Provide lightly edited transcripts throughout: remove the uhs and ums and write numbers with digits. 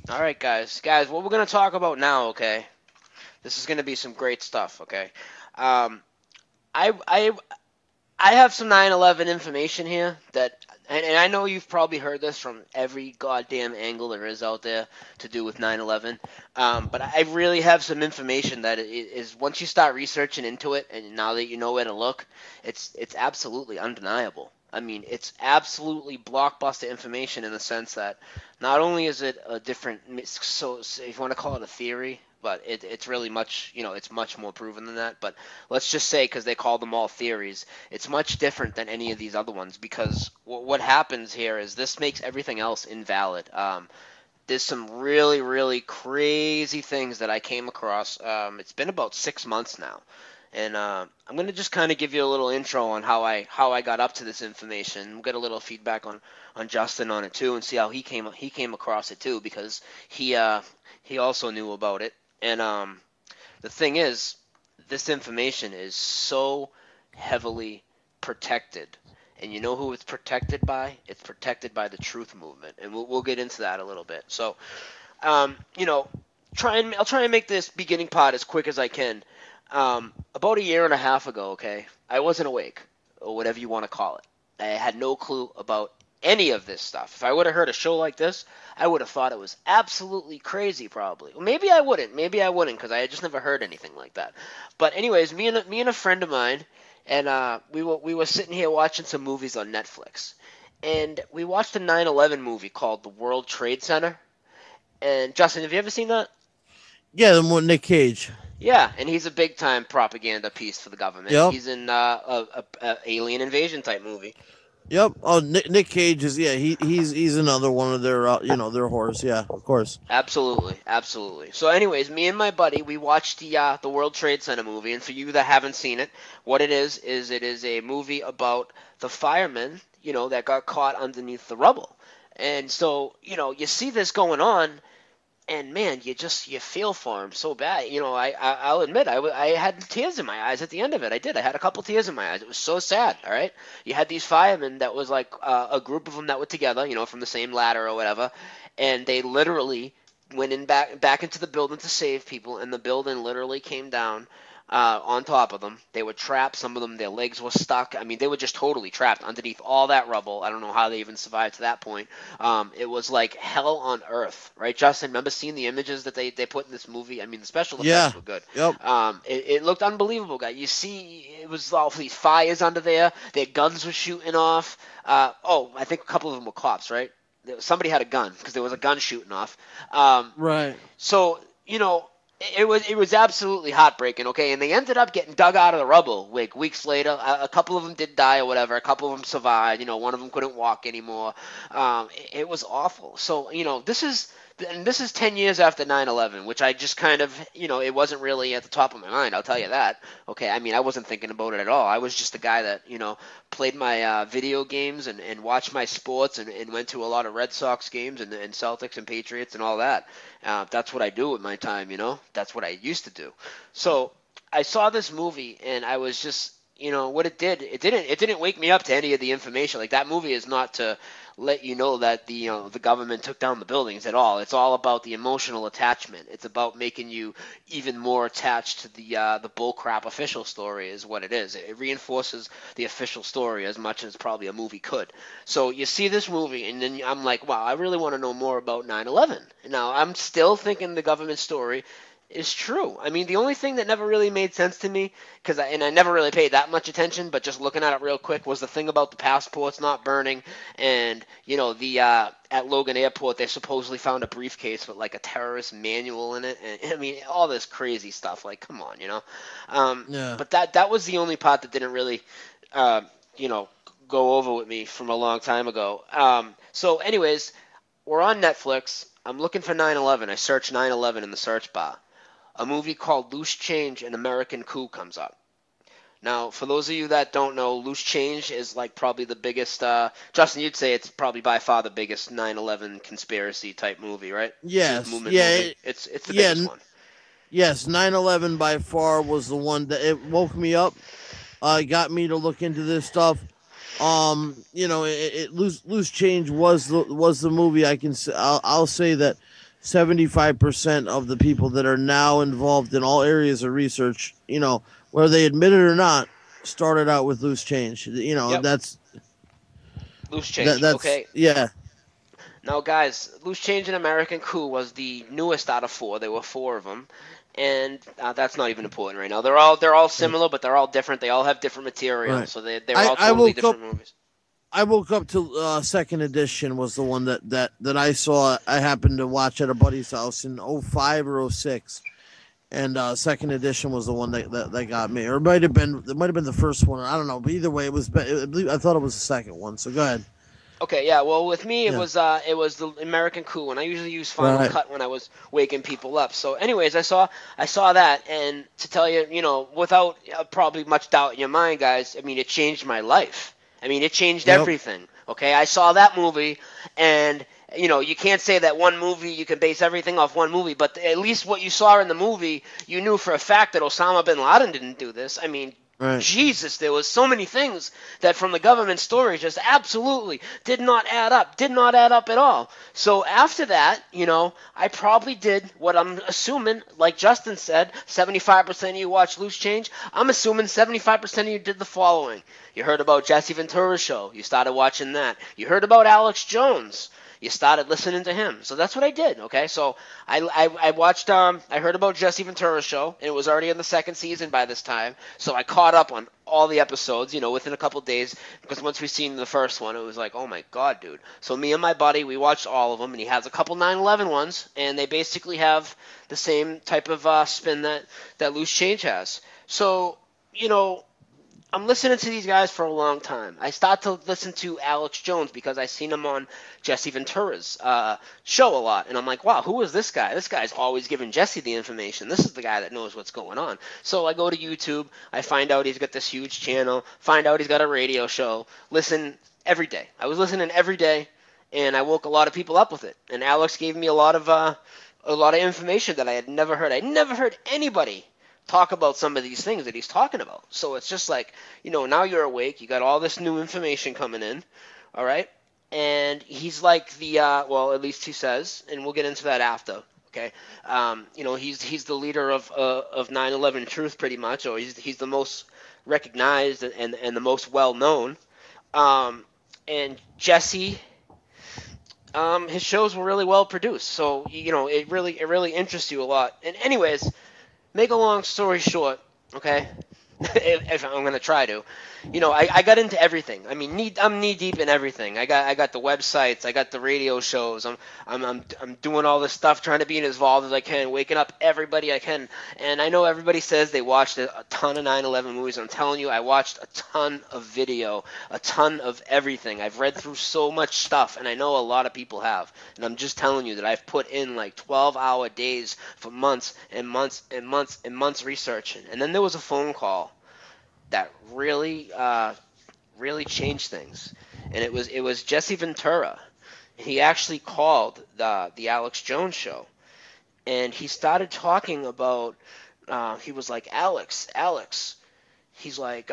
All right, guys, what we're gonna talk about now, okay? This is gonna be some great stuff, okay? Um, I I I have some 9/11 information here that, and I know you've probably heard this from every goddamn angle there is out there to do with 9/11. But I really have some information that is once you start researching into it, and now that you know where to look, it's absolutely undeniable. I mean, it's absolutely blockbuster information in the sense that not only is it a different, so if you want to call it a theory, but it's really much, it's much more proven than that. But let's just say, because they call them all theories, it's much different than any of these other ones because what happens here is this makes everything else invalid. There's some really, really crazy things that I came across. It's been about 6 months now, and I'm gonna just kind of give you a little intro on how I got up to this information. We'll get a little feedback on Justin on it too, and see how he came across it too because he also knew about it. And the thing is, this information is so heavily protected. And you know who it's protected by? It's protected by the truth movement, and we'll get into that a little bit. So, um, you know, I'll try and make this beginning part as quick as I can. About a year and a half ago, okay, I wasn't awake, or whatever you want to call it. I had no clue about any of this stuff. If I would have heard a show like this, I would have thought it was absolutely crazy, probably. Well, maybe I wouldn't. Maybe I wouldn't, because I had just never heard anything like that. But anyways, me and a friend of mine, and we were sitting here watching some movies on Netflix, and we watched a 9/11 movie called The World Trade Center. And Justin, have you ever seen that? Yeah, the one Nick Cage. Yeah, and he's a big time propaganda piece for the government. Yep. He's in a alien invasion type movie. Yep. Oh, Nick Cage is he's another one of their their horse. Yeah, of course. Absolutely, absolutely. So, anyways, me and my buddy, we watched the World Trade Center movie, and for you that haven't seen it, what it is it is a movie about the firemen, that got caught underneath the rubble. And so, you see this going on, and man, you feel for him so bad. I'll admit I had tears in my eyes at the end of it. I did. I had a couple tears in my eyes. It was so sad. All right, you had these firemen that was like a group of them that were together, from the same ladder or whatever, and they literally went in back into the building to save people, and the building literally came down on top of them. They were trapped. Some of them, their legs were stuck. I mean, they were just totally trapped underneath all that rubble. I don't know how they even survived to that point. It was like hell on earth, right, Justin? Remember seeing the images that they put in this movie? I mean, the special effects Yeah. were good. Yep. It looked unbelievable, guy. You see, it was all these fires under there. Their guns were shooting off. I think a couple of them were cops, right? Somebody had a gun because there was a gun shooting off. Um, Right. so it was absolutely heartbreaking. Okay, and they ended up getting dug out of the rubble like weeks later. A couple of them did die or whatever. A couple of them survived. One of them couldn't walk anymore. It was awful. So this is 10 years after 9/11, which I just kind of, it wasn't really at the top of my mind. I'll tell you that. Okay, I mean, I wasn't thinking about it at all. I was just a guy that played my video games and watched my sports and went to a lot of Red Sox games and Celtics and Patriots and all that. That's what I do with my time. That's what I used to do. So I saw this movie and I was just, what it didn't wake me up to any of the information. Like, that movie is not to let you know that the government took down the buildings at all. It's all about the emotional attachment. It's about making you even more attached to the bullcrap official story is what it is. It reinforces the official story as much as probably a movie could. So you see this movie and then I'm like, wow, I really want to know more about 9/11. Now I'm still thinking the government story is true. I mean, the only thing that never really made sense to me, I never really paid that much attention, but just looking at it real quick, was the thing about the passports not burning, and the at Logan Airport they supposedly found a briefcase with like a terrorist manual in it, and I mean all this crazy stuff. Like, come on. Yeah. But that was the only part that didn't really, uh, you know, go over with me from a long time ago. So, anyways, we're on Netflix. I'm looking for 9/11. I search 9/11 in the search bar. A movie called Loose Change: An American Coup comes up. Now, for those of you that don't know, Loose Change is like probably the biggest. Justin, you'd say it's probably by far the biggest 9/11 conspiracy type movie, right? Truth Yes. movement Yeah. movie. It's the Yeah. biggest one. Yes. 9/11 by far was the one that it woke me up. Got me to look into this stuff. Loose change was the movie. I'll say that. 75% of the people that are now involved in all areas of research, whether they admit it or not, started out with loose change. Yep, That's loose change. that's Okay. yeah. Now, guys, Loose Change and American Coup was the newest out of four. There were four of them, and that's not even important right now. They're all similar, but they're all different. They all have different material, Right. so they're I, all I totally woke up different movies. I woke up to second edition was the one that I saw. I happened to watch at a buddy's house in '05 or '06, and second edition was the one that got me. Or it might have been the first one. I don't know. But either way, I thought it was the second one. So go ahead. Okay, yeah. Well, with me, Yeah. it was the American Coup, and I usually use Final Right. Cut when I was waking people up. So, anyways, I saw that, and to tell you, without probably much doubt in your mind, guys, I mean, it changed my life. I mean, it changed Yep. everything. Okay, I saw that movie, and you can't say that one movie you can base everything off one movie, but at least what you saw in the movie, you knew for a fact that Osama bin Laden didn't do this. I mean, Right. Jesus, there was so many things that from the government story just absolutely did not add up, did not add up at all. So after that, I probably did what I'm assuming, like Justin said, 75% of you watch Loose Change. I'm assuming 75% of you did the following. You heard about Jesse Ventura's show. You started watching that. You heard about Alex Jones. You started listening to him. So that's what I did, okay? So I watched, I heard about Jesse Ventura's show, and it was already in the second season by this time. So I caught up on all the episodes, within a couple days, because once we seen the first one, it was like, oh my God, dude. So me and my buddy, we watched all of them, and he has a couple 9/11 ones, and they basically have the same type of spin that Loose Change has. So, I'm listening to these guys for a long time. I start to listen to Alex Jones because I seen him on Jesse Ventura's show a lot, and I'm like, wow, who is this guy? This guy's always giving Jesse the information. This is the guy that knows what's going on. So I go to YouTube, I find out he's got this huge channel, find out he's got a radio show, listen every day. I was listening every day, and I woke a lot of people up with it. And Alex gave me a lot of information that I had never heard. I never heard anybody talk about some of these things that he's talking about. So it's just like, now you're awake, you got all this new information coming in, all right? And he's like well, at least he says, and we'll get into that after, okay? He's the leader of 9/11 Truth pretty much, or he's the most recognized and the most well known. And Jesse, his shows were really well produced, so it really interests you a lot. And anyways, make a long story short, okay? if I'm gonna try to, I got into everything. I mean, I'm knee deep in everything. I got the websites, I got the radio shows. I'm doing all this stuff, trying to be as involved as I can, waking up everybody I can. And I know everybody says they watched a ton of 9/11 movies. I'm telling you, I watched a ton of video, a ton of everything. I've read through so much stuff, and I know a lot of people have. And I'm just telling you that I've put in like 12-hour days for months and months and months and months researching. And then there was a phone call that really changed things, and it was Jesse Ventura. He actually called the Alex Jones show, and he started talking about. He was like, Alex. He's like,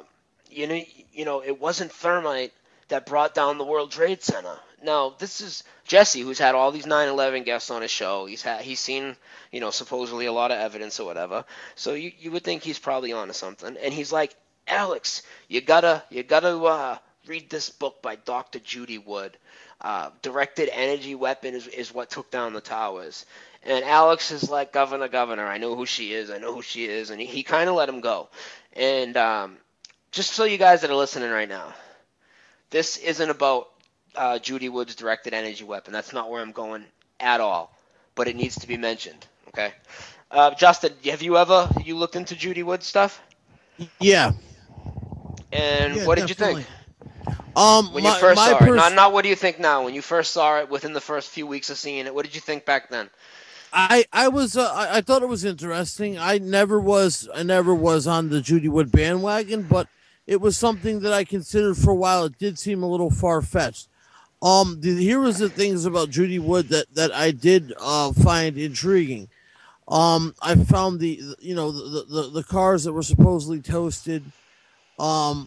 it wasn't thermite that brought down the World Trade Center. Now, this is Jesse, who's had all these 9/11 guests on his show. He's seen, supposedly a lot of evidence or whatever. So you would think he's probably onto something. And he's like, Alex, you gotta read this book by Dr. Judy Wood. Directed Energy Weapon is what took down the towers. And Alex is like, Governor, I know who she is. And he kind of let him go. And just so you guys that are listening right now, this isn't about Judy Wood's Directed Energy Weapon. That's not where I'm going at all. But it needs to be mentioned, okay? Justin, have you looked into Judy Wood stuff? Yeah. And Yeah, what did you definitely. think? When you first saw it, not what do you think now? When you first saw it, within the first few weeks of seeing it, what did you think back then? I thought it was interesting. I never was on the Judy Wood bandwagon, but it was something that I considered for a while. It did seem a little far fetched. Here was the things about Judy Wood that I did find intriguing. I found the cars that were supposedly toasted.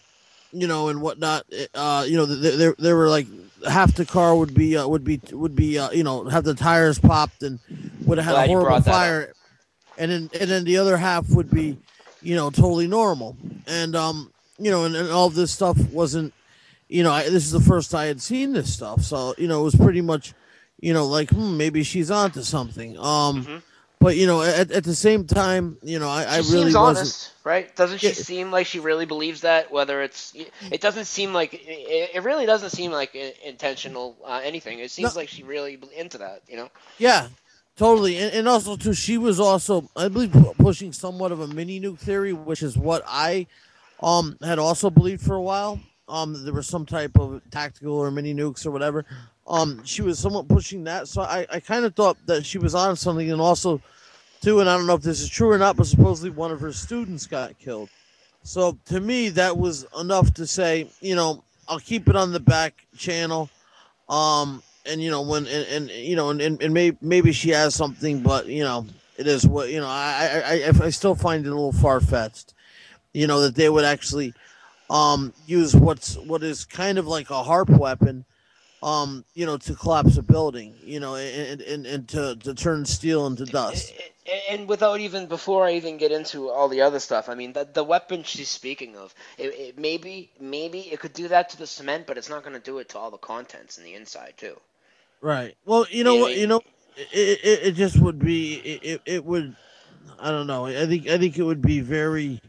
and whatnot. There were like half the car would be have the tires popped and would have had a Glad you horrible brought that up. fire, and then the other half would be, totally normal. And and all of this stuff wasn't, this is the first I had seen this stuff, so it was pretty much, like, maybe she's onto something. Hmm. But at the same time, I She really seems wasn't. honest, right? Doesn't Yeah, she seem like she really believes that? Whether it doesn't seem like it really doesn't seem like intentional anything. It no, seems like she really into that, you know? yeah, totally, and also too, she was also, I believe, pushing somewhat of a mini nuke theory, which is what I had also believed for a while. There was some type of tactical or mini nukes or whatever. She was somewhat pushing that, so I kind of thought that she was on something, and also too, and I don't know if this is true or not, but supposedly one of her students got killed. So to me, that was enough to say, I'll keep it on the back channel. And when and maybe she has something, but it is what I still find it a little far fetched. That they would actually use what is kind of like a harp weapon, to collapse a building, and to turn steel into dust. And without even before I even get into all the other stuff, I mean the weapon she's speaking of, it maybe it could do that to the cement, but it's not going to do it to all the contents in the inside too. Right. Well, you know You know what what? I mean? It just would be. It would. I don't know. I think it would be very,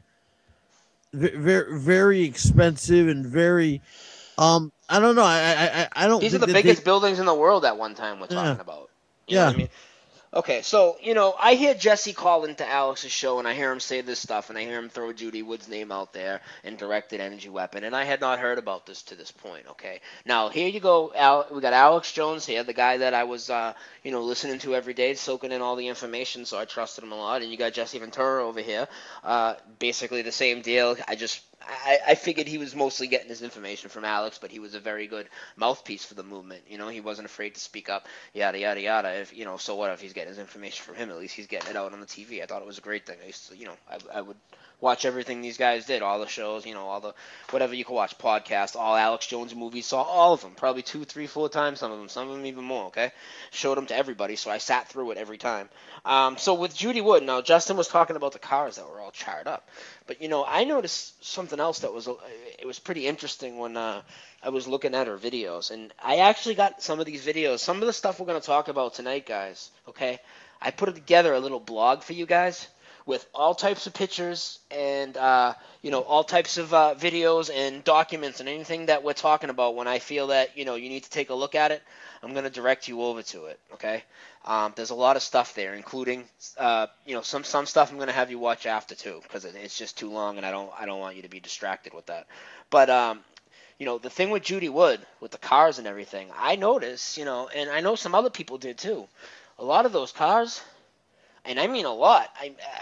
very expensive and very. I don't know. I don't These are think the that they. biggest buildings in the world at one time we're Yeah. talking about. You know what Yeah. I mean? Okay, so I hear Jesse call into Alex's show, and I hear him say this stuff, and I hear him throw Judy Wood's name out there and directed Energy Weapon, and I had not heard about this to this point. Okay, now here you go, we got Alex Jones here, the guy that I was, listening to every day, soaking in all the information, so I trusted him a lot, and you got Jesse Ventura over here, basically the same deal. I figured he was mostly getting his information from Alex, but he was a very good mouthpiece for the movement. He wasn't afraid to speak up, yada yada yada. If so what if he's getting his information from him? At least he's getting it out on the TV. I thought it was a great thing. I used to, I would watch everything these guys did, all the shows, all the whatever you could watch, podcasts, all Alex Jones movies, saw all of them, probably 2, 3, 4 times, some of them even more. Okay, showed them to everybody, so I sat through it every time. So with Judy Wood, now Justin was talking about the cars that were all charred up, but I noticed something else that was pretty interesting when I was looking at her videos, and I actually got some of these videos, some of the stuff we're going to talk about tonight, guys. Okay, I put together a little blog for you guys with all types of pictures and all types of videos and documents and anything that we're talking about. When I feel that you need to take a look at it, I'm going to direct you over to it. Okay. There's a lot of stuff there, including some stuff I'm going to have you watch after too, because it's just too long, and I don't want you to be distracted with that. But the thing with Judy Wood, with the cars and everything, I noticed, and I know some other people did too. A lot of those cars, and I mean a lot.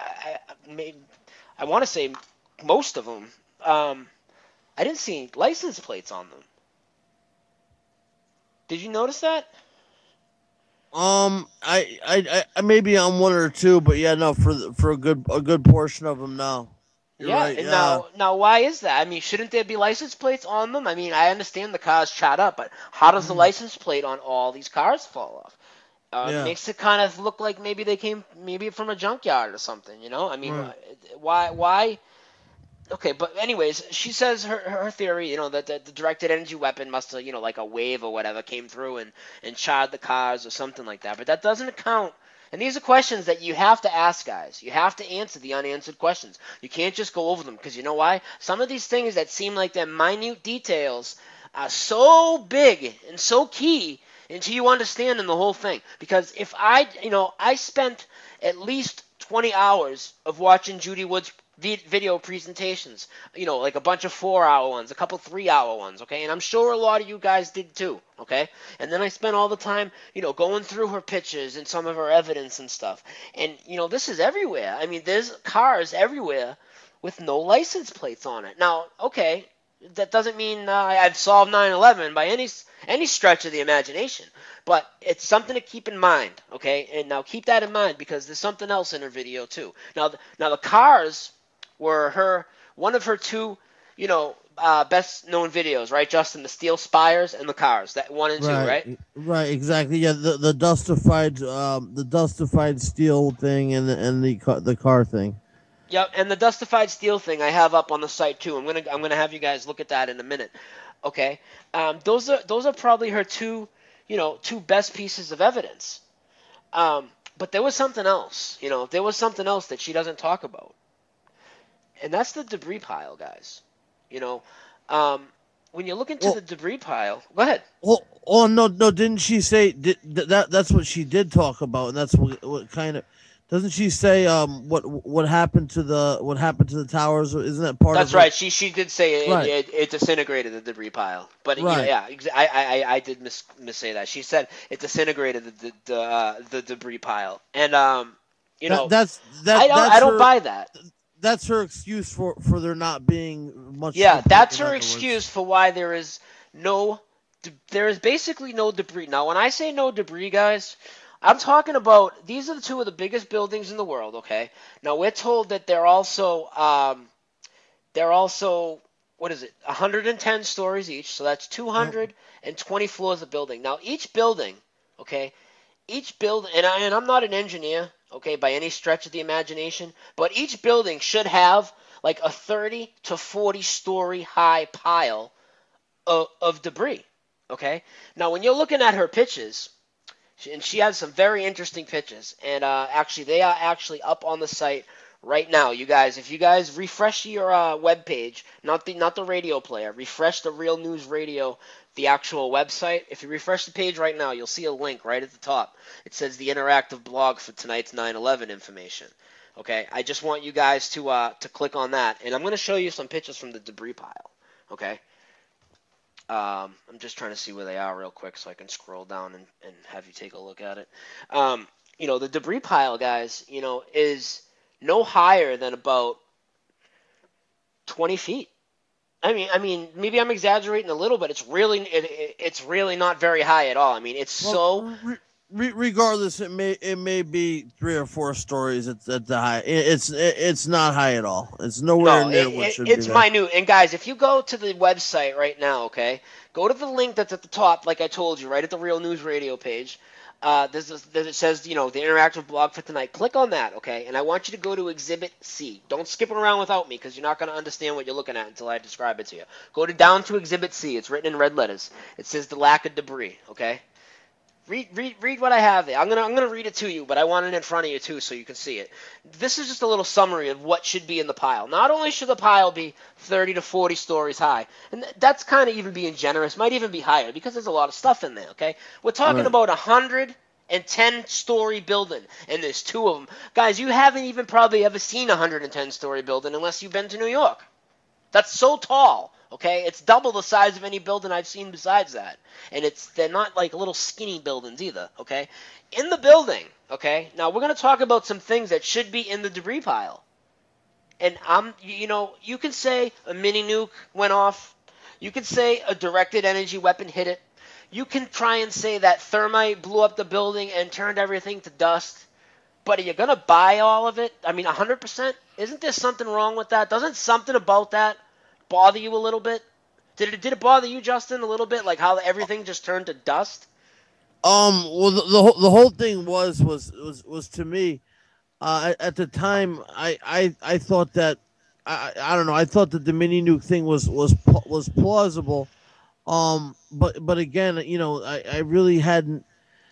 I want to say most of them. I didn't see license plates on them. Did you notice that? I maybe on one or two, but yeah, no, for a good portion of them, no. You're Yeah, right. and Yeah. now why is that? I mean, shouldn't there be license plates on them? I mean, I understand the car's shot up, but how does the license plate on all these cars fall off? Yeah. Makes it kind of look like maybe they came maybe from a junkyard or something, I mean, Right. why? Okay, but anyways, she says her theory, that the directed energy weapon must have, like a wave or whatever came through and charred the cars or something like that. But that doesn't account. And these are questions that you have to ask, guys. You have to answer the unanswered questions. You can't just go over them, because you know why? Some of these things that seem like they're minute details are so big and so key until you understand the whole thing. Because if I spent at least 20 hours of watching Judy Wood's video presentations, like a bunch of 4-hour ones, a couple 3-hour ones, okay? And I'm sure a lot of you guys did too, okay? And then I spent all the time, going through her pictures and some of her evidence and stuff. And, this is everywhere. I mean, there's cars everywhere with no license plates on it. Now, okay, that doesn't mean I've solved 9/11 by any stretch of the imagination, but it's something to keep in mind, okay? And now keep that in mind, because there's something else in her video too. Now the cars were one of her two, best known videos, right, Justin? The steel spires and the cars, that 1 and 2, right? Right, exactly. Yeah, the dustified steel thing and the car thing. Yep, and the dustified steel thing I have up on the site too. I'm gonna have you guys look at that in a minute. Okay, those are probably her two best pieces of evidence. But there was something else. There was something else that she doesn't talk about, and that's the debris pile, guys. You know, when you look into Well, the debris pile, go ahead. oh no, no, didn't she say that's what she did talk about, and that's what kind of doesn't she say what happened to the towers? Isn't that part of That's her? right. She did say Right, it disintegrated the debris pile, but right. yeah, I did miss say that. She said it disintegrated the debris pile, and you That know, that's I that's don't her buy that. that's her excuse for there not being much Yeah, debris. that's In her other words, excuse for why no, there is basically no debris. Now, when I say no debris, guys, I'm talking about these are the two of the biggest buildings in the world. Okay, now we're told that they're also what is it? 110 stories each, so that's uh, 220 floors of building. Now, each building, okay, each building, and I'm not an engineer, okay, by any stretch of the imagination, but each building should have like a 30 to 40 story high pile of debris. Okay. Now, when you're looking at her pictures, and she has some very interesting pictures, and actually, they are actually up on the site right now. You guys, if you guys refresh your web page, not the radio player, refresh the Real News Radio, the actual website. If you refresh the page right now, you'll see a link right at the top. It says the interactive blog for tonight's 9/11 information. Okay, I just want you guys to click on that, and I'm going to show you some pictures from the debris pile. Okay. I'm just trying to see where they are real quick so I can scroll down and have you take a look at it. The debris pile, guys, is no higher than about 20 feet. I mean, maybe I'm exaggerating a little, but it's really not very high at all. I mean, it's well, so regardless, it may be 3 or 4 stories at the high. It's not high at all. It's nowhere No, near what should be it's there. minute. And guys, if you go to the website right now, okay, go to the link that's at the top, like I told you, right at the Real News Radio page. It says, the interactive blog for tonight. Click on that, okay? And I want you to go to Exhibit C. Don't skip it around without me because you're not going to understand what you're looking at until I describe it to you. Go down to Exhibit C. It's written in red letters. It says the lack of debris, okay? Read what I have there. I'm gonna read it to you, but I want it in front of you too so you can see it. This is just a little summary of what should be in the pile. Not only should the pile be 30 to 40 stories high, and that's kind of even being generous, might even be higher because there's a lot of stuff in there. Okay, we're talking Right. about 110-story building, and there's two of them. Guys, you haven't even probably ever seen a 110-story building unless you've been to New York. That's so tall. Okay, it's double the size of any building I've seen besides that, and they're not like little skinny buildings either. Okay, in the building. Okay, now we're gonna talk about some things that should be in the debris pile, and you can say a mini nuke went off, you can say a directed energy weapon hit it, you can try and say that thermite blew up the building and turned everything to dust. But are you gonna buy all of it? I mean, 100%. Isn't there something wrong with that? Doesn't something about that bother you a little bit? Did it bother you, Justin, a little bit? Like how everything just turned to dust? Well, the whole thing was to me. At the time, I thought that I don't know. I thought that the mini nuke thing was plausible. But again, I really hadn't.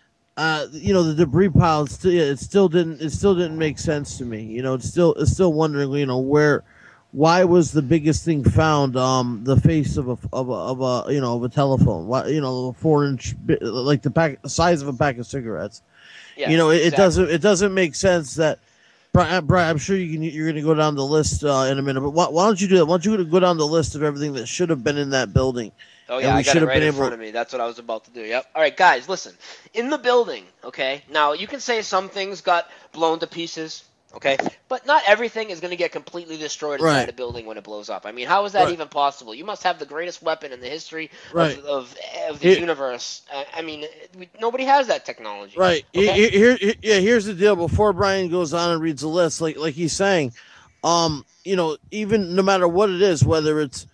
The debris pile. It still didn't make sense to me. It's still wondering. Why was the biggest thing found the face of a telephone? Why, a 4 inch like the size of a pack of cigarettes. Yeah, exactly. It doesn't make sense that. Brian, I'm sure you're going to go down the list in a minute, but why don't you do that? Why don't you go down the list of everything that should have been in that building, Oh and yeah, we I got should it have right been in able. front of me. That's what I was about to do. Yep. All right, guys, listen. In the building, okay. Now you can say some things got blown to pieces, okay, but not everything is going to get completely destroyed inside Right, a building when it blows up. I mean, how is that right, even possible? You must have the greatest weapon in the history right. of the Here, universe. I mean, nobody has that technology. right. Okay. Yeah. Here's the deal. Before Brian goes on and reads the list, like he's saying, even no matter what it is, whether it's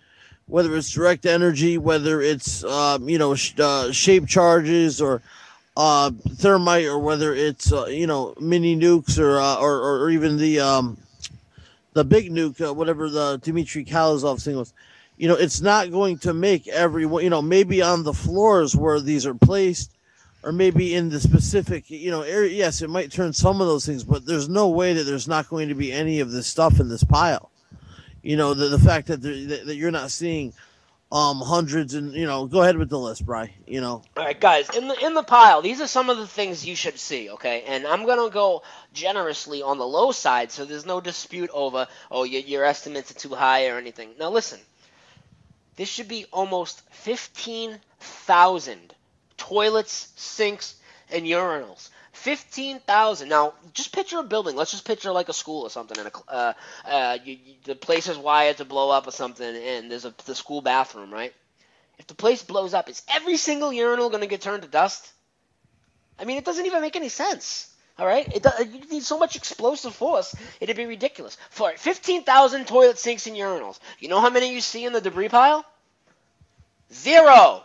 whether it's direct energy, whether it's shape charges or thermite, or whether it's mini nukes or even the big nuke, whatever the Dmitry Kalazov thing was. It's not going to make everyone. Maybe on the floors where these are placed, or maybe in the specific area. Yes, it might turn some of those things, but there's no way that there's not going to be any of this stuff in this pile. The fact that you're not seeing hundreds, and go ahead with the list, Bry. All right, guys, in the pile, these are some of the things you should see, okay? And I'm gonna go generously on the low side, so there's no dispute over, your estimates are too high or anything. Now listen, this should be almost 15,000 toilets, sinks, and urinals. 15,000. Now, just picture a building. Let's just picture like a school or something, and the place is wired to blow up or something, and there's the school bathroom, right? If the place blows up, is every single urinal going to get turned to dust? I mean, it doesn't even make any sense. All right? You need so much explosive force, it'd be ridiculous. For 15,000 toilet sinks and urinals, you know how many you see in the debris pile? Zero.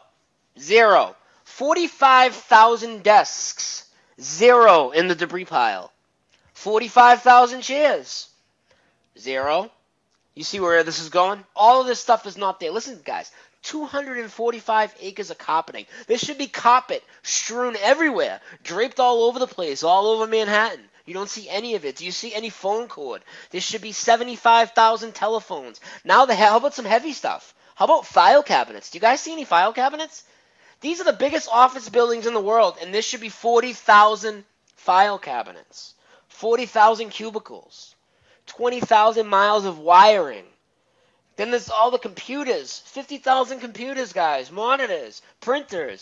45,000 desks. Zero in the debris pile. 45,000 chairs. Zero. You see where this is going? All of this stuff is not there. Listen, guys. 245 acres of carpeting. There should be carpet strewn everywhere, draped all over the place, all over Manhattan. You don't see any of it. Do you see any phone cord? There should be 75,000 telephones. Now, how about some heavy stuff? How about file cabinets? Do you guys see any file cabinets? These are the biggest office buildings in the world, and this should be 40,000 file cabinets, 40,000 cubicles, 20,000 miles of wiring. Then there's all the computers, 50,000 computers, guys, monitors, printers,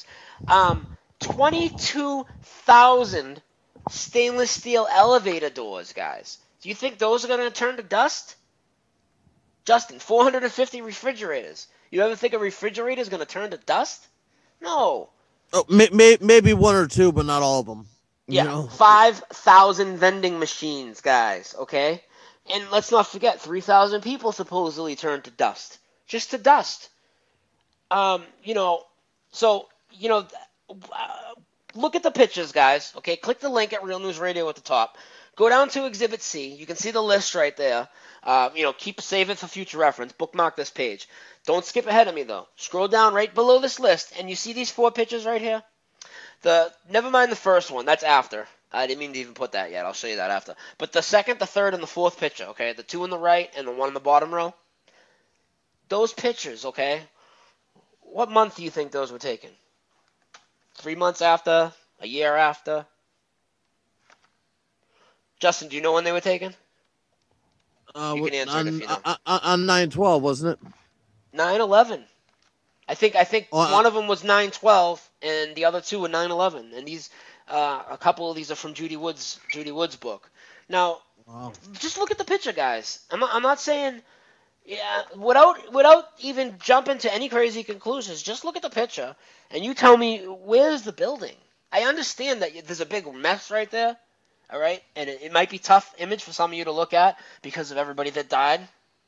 22,000 stainless steel elevator doors, guys. Do you think those are going to turn to dust? Justin, 450 refrigerators. You ever think a refrigerator is going to turn to dust? No. Oh, maybe one or two, but not all of them. Yeah, 5,000 vending machines, guys, okay? And let's not forget, 3,000 people supposedly turned to dust. Just to dust. Look at the pictures, guys, okay? Click the link at Real News Radio at the top. Go down to Exhibit C. You can see the list right there. Save it for future reference. Bookmark this page. Don't skip ahead of me, though. Scroll down right below this list, and you see these 4 pictures right here? Never mind the first one. That's after. I didn't mean to even put that yet. I'll show you that after. But the second, the third, and the fourth picture, okay? The 2 on the right and the 1 in the bottom row. Those pictures, okay? What month do you think those were taken? 3 months after? A year after? Justin, do you know when they were taken? You can answer it if you know. On 9/12, wasn't it? 9/11. I think one of them was 9/12, and the other 2 were 9/11. And these, a couple of these are from Judy Wood's book. Now, wow. Just look at the picture, guys. I'm not saying, without even jumping to any crazy conclusions. Just look at the picture, and you tell me, where's the building? I understand that there's a big mess right there. All right, and it might be a tough image for some of you to look at because of everybody that died.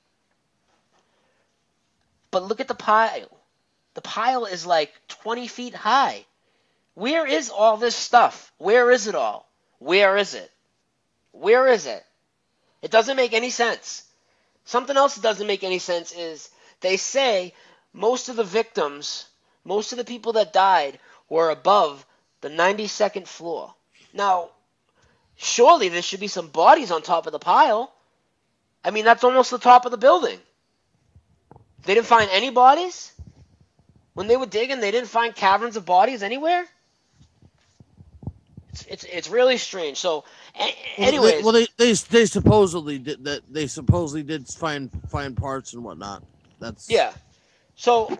But look at the pile. The pile is like 20 feet high. Where is all this stuff? Where is it all? Where is it? Where is it? It doesn't make any sense. Something else that doesn't make any sense is they say most of the victims, most of the people that died were above the 92nd floor. Now, surely there should be some bodies on top of the pile. I mean, that's almost the top of the building. They didn't find any bodies? When they were digging, they didn't find caverns of bodies anywhere? It's really strange. So, anyways, they supposedly did that. They supposedly did find parts and whatnot. That's yeah. So,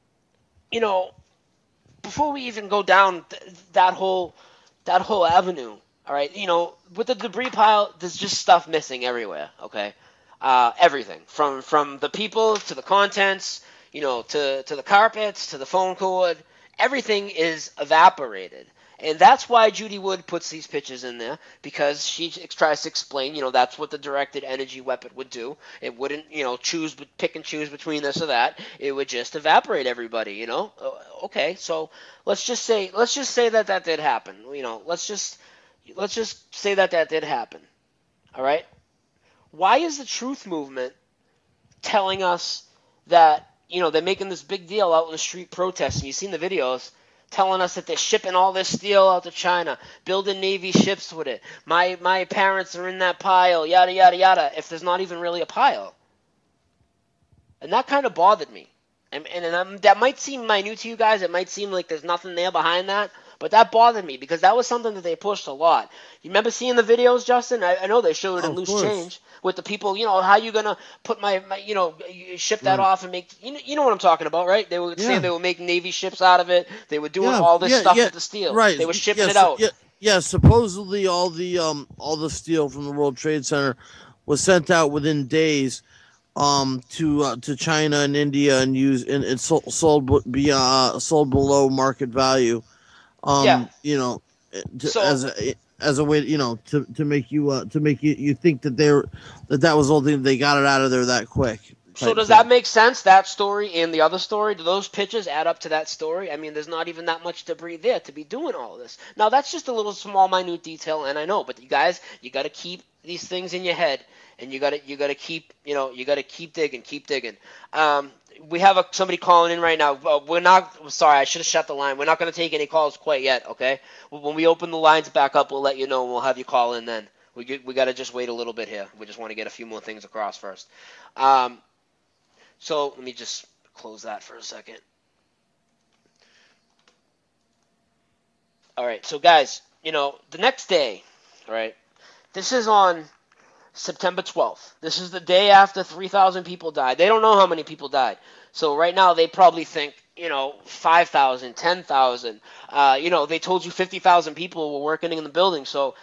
before we even go down that whole avenue. All right, with the debris pile, there's just stuff missing everywhere, okay? Everything, from the people to the contents, to the carpets, to the phone cord, everything is evaporated. And that's why Judy Wood puts these pictures in there, because she tries to explain, that's what the directed energy weapon would do. It wouldn't, pick and choose between this or that. It would just evaporate everybody, Okay, so let's just say that did happen. Let's just say that did happen. All right? Why is the Truth Movement telling us that, they're making this big deal out in the street protesting? You've seen the videos telling us that they're shipping all this steel out to China, building Navy ships with it. My parents are in that pile, yada, yada, yada, if there's not even really a pile. And that kind of bothered me. And that might seem minute to you guys. It might seem like there's nothing there behind that. But that bothered me because that was something that they pushed a lot. You remember seeing the videos, Justin? I know they showed it in Loose Change with the people. How you gonna put my ship that off and make you know what I'm talking about, right? They were saying they were making Navy ships out of it. They were doing all this stuff with the steel. Right. They were shipping it out. Yeah. Supposedly all the steel from the World Trade Center was sent out within days to China and India and sold below market value. As a way, to make you think that was the whole thing. They got it out of there that quick. So does that make sense? That story and the other story, do those pictures add up to that story? I mean, there's not even that much debris there to be doing all this. Now that's just a little small, minute detail, and I know, but you guys, you got to keep these things in your head, and you got to keep digging. We have somebody calling in right now. Sorry, I should have shut the line. We're not going to take any calls quite yet, okay? When we open the lines back up, we'll let you know, and we'll have you call in then. We got to just wait a little bit here. We just want to get a few more things across first. So let me just close that for a second. All right, so guys, the next day, all right, this is on September 12th. This is the day after 3,000 people died. They don't know how many people died. So right now they probably think, 5,000, 10,000. They told you 50,000 people were working in the building. So,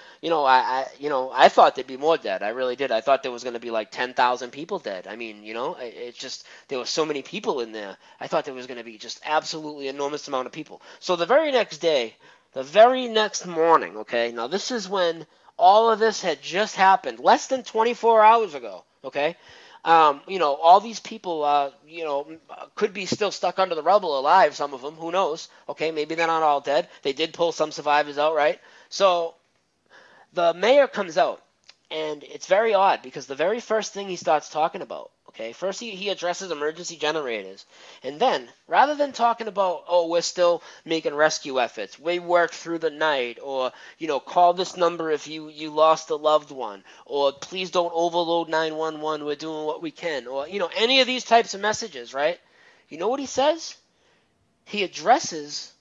I thought there'd be more dead. I really did. I thought there was going to be like 10,000 people dead. I mean, it's just, there were so many people in there. I thought there was going to be just absolutely enormous amount of people. So the very next day, the very next morning, okay, now this is when all of this had just happened, less than 24 hours ago, okay? All these people, could be still stuck under the rubble alive, some of them, who knows? Okay, maybe they're not all dead. They did pull some survivors out, right? So the mayor comes out, and it's very odd because the very first thing he starts talking about, okay, first he addresses emergency generators, and then rather than talking about, we're still making rescue efforts, we worked through the night, or call this number if you lost a loved one, or please don't overload 911, we're doing what we can, or any of these types of messages, right? You know what he says? He addresses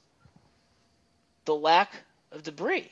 the lack of debris.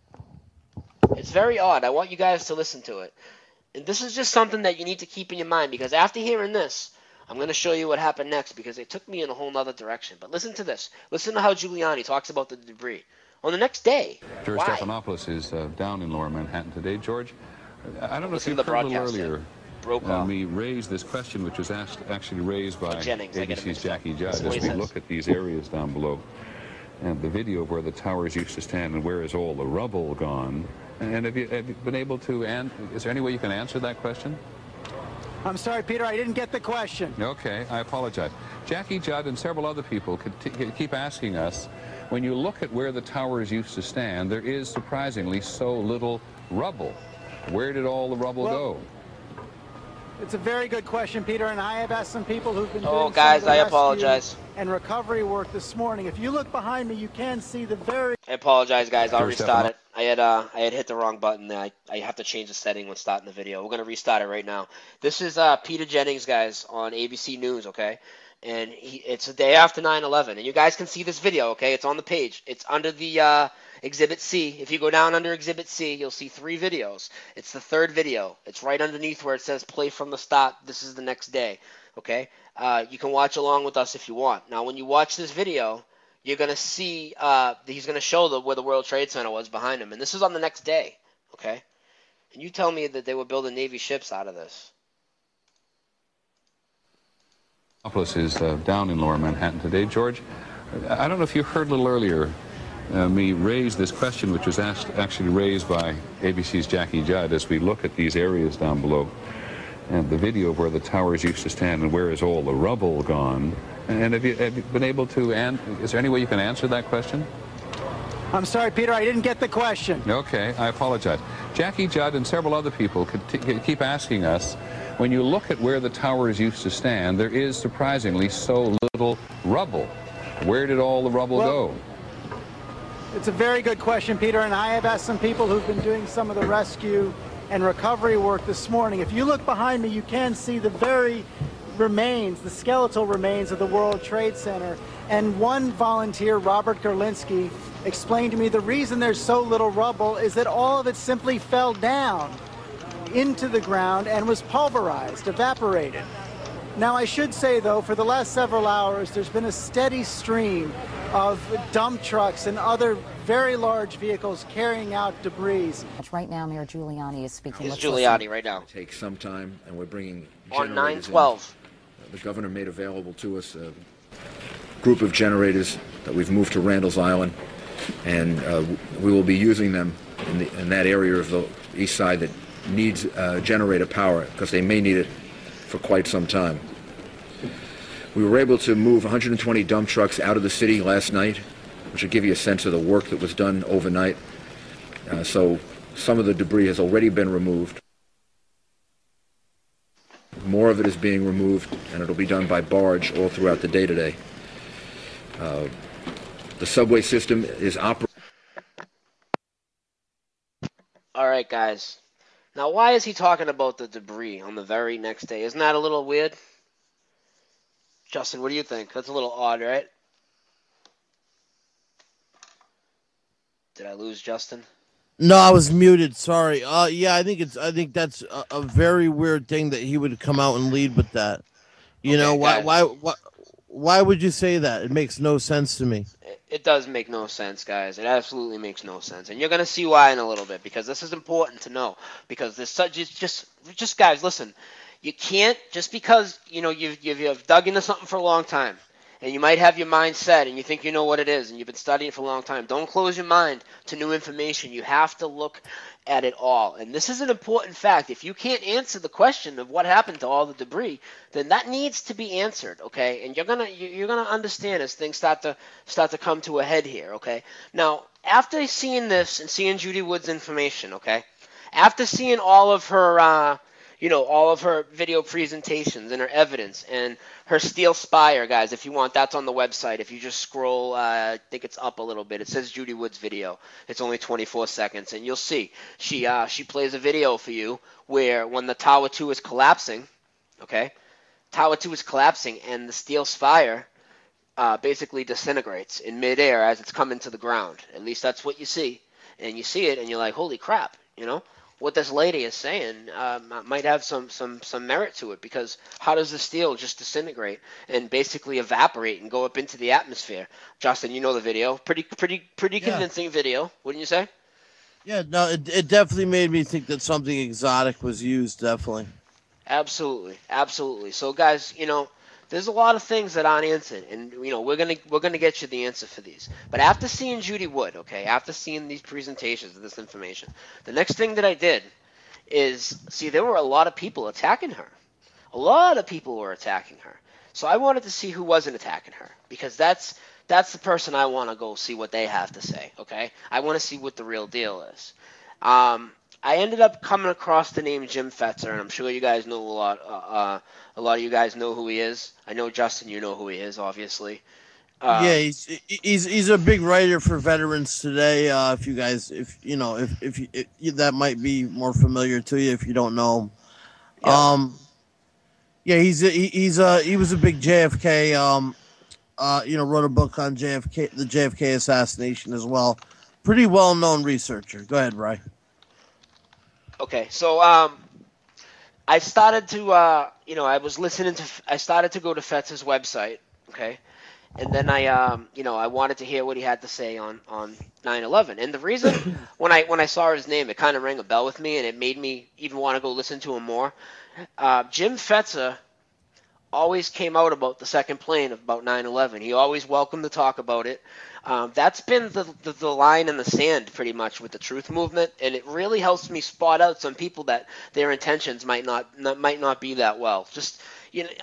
It's very odd. I want you guys to listen to it. And this is just something that you need to keep in your mind, because after hearing this, I'm going to show you what happened next, because it took me in a whole other direction. But listen to this. Listen to how Giuliani talks about the debris. On the next day. George Stephanopoulos is down in Lower Manhattan today. George, I don't know if you heard a little earlier me raise this question, which was actually raised by ABC's Jackie Judd, as we look at these areas down below, and the video of where the towers used to stand and where is all the rubble gone. And have you been able to, is there any way you can answer that question? I'm sorry, Peter, I didn't get the question. Okay, I apologize. Jackie Judd and several other people keep asking us, when you look at where the towers used to stand, there is surprisingly so little rubble. Where did all the rubble go? It's a very good question, Peter, and I have asked some people who've been doing I apologize. And recovery work this morning. If you look behind me, you can see the very... I apologize, guys. I'll restart it. I had hit the wrong button there. I have to change the setting when starting the video. We're going to restart it right now. This is Peter Jennings, guys, on ABC News, okay? And it's the day after 9/11. And you guys can see this video, okay? It's on the page. It's under the Exhibit C. If you go down under Exhibit C, you'll see 3 videos. It's the third video. It's right underneath where it says play from the start. This is the next day, okay? You can watch along with us if you want. Now, when you watch this video, you're going to see he's going to show where the World Trade Center was behind him. And this is on the next day, okay? And you tell me that they were building Navy ships out of this. Is down in Lower Manhattan today. George, I don't know if you heard a little earlier me raise this question, which was actually raised by ABC's Jackie Judd, as we look at these areas down below and the video of where the towers used to stand and where is all the rubble gone. And have you been able to, is there any way you can answer that question? I'm sorry, Peter, I didn't get the question. Okay, I apologize. Jackie Judd and several other people keep asking us, when you look at where the towers used to stand, there is surprisingly so little rubble. Where did all the rubble go? It's a very good question, Peter, and I have asked some people who've been doing some of the rescue and recovery work this morning. If you look behind me, you can see the very remains, the skeletal remains of the World Trade Center. And one volunteer, Robert Gerlinski, explained to me the reason there's so little rubble is that all of it simply fell down into the ground and was pulverized, evaporated. Now, I should say, though, for the last several hours, there's been a steady stream of dump trucks and other very large vehicles carrying out debris. Right now, Mayor Giuliani is speaking. It's Giuliani right now. It takes some time, and we're bringing on 9/12. The governor made available to us a group of generators that we've moved to Randall's Island, and we will be using them in that area of the east side that needs generator power, because they may need it for quite some time. We were able to move 120 dump trucks out of the city last night, which will give you a sense of the work that was done overnight. So some of the debris has already been removed. More of it is being removed, and it'll be done by barge all throughout the day today. The subway system is operating. All right, guys. Now, why is he talking about the debris on the very next day? Isn't that a little weird? Justin, what do you think? That's a little odd, right? Did I lose Justin? No, I was muted. Sorry. Yeah, I think that's a very weird thing that he would come out and lead with that. You know, why would you say that? It makes no sense to me. It does make no sense, guys. It absolutely makes no sense, and you're gonna see why in a little bit, because this is important to know. Because there's such just guys, listen. You can't, just because you've dug into something for a long time, and you might have your mind set, and you think you know what it is, and you've been studying it for a long time. Don't close your mind to new information. You have to look at it all. And this is an important fact. If you can't answer the question of what happened to all the debris, then that needs to be answered, okay? And you're gonna understand as things start to come to a head here, okay? Now, after seeing this and seeing Judy Wood's information, okay, after seeing all of her all of her video presentations and her evidence and her Steel Spire, guys, if you want, that's on the website. If you just scroll, I think it's up a little bit. It says Judy Wood's video. It's only 24 seconds, and you'll see. She plays a video for you where when the Tower 2 is collapsing, okay, Tower 2 is collapsing, and the Steel Spire basically disintegrates in midair as it's coming to the ground. At least that's what you see. And you see it, and you're like, holy crap, what this lady is saying might have some merit to it, because how does the steel just disintegrate and basically evaporate and go up into the atmosphere? Justin, you know the video. Pretty convincing video, wouldn't you say? Yeah, no, it definitely made me think that something exotic was used, definitely. Absolutely. So, guys, there's a lot of things that aren't answered, and we're gonna get you the answer for these. But after seeing Judy Wood, okay, after seeing these presentations of this information, the next thing that I did is see there were a lot of people attacking her. A lot of people were attacking her. So I wanted to see who wasn't attacking her, because that's the person I want to go see what they have to say. Okay, I want to see what the real deal is. I ended up coming across the name Jim Fetzer, and I'm sure you guys know a lot. A lot of you guys know who he is. I know, Justin, you know who he is, obviously. Yeah, he's a big writer for Veterans Today. If you guys, if that might be more familiar to you if you don't know him. Yeah. He was a big JFK. Wrote a book on JFK, the JFK assassination as well. Pretty well known researcher. Go ahead, Ray. Okay, so I started to, I started to go to Fetzer's website, okay, and then I wanted to hear what he had to say on 9/11, and the reason when I saw his name, it kind of rang a bell with me, and it made me even want to go listen to him more. Jim Fetzer always came out about the second plane of about 9/11. He always welcomed to talk about it. That's been the line in the sand pretty much with the Truth Movement, and it really helps me spot out some people that their intentions might not be that well. Just it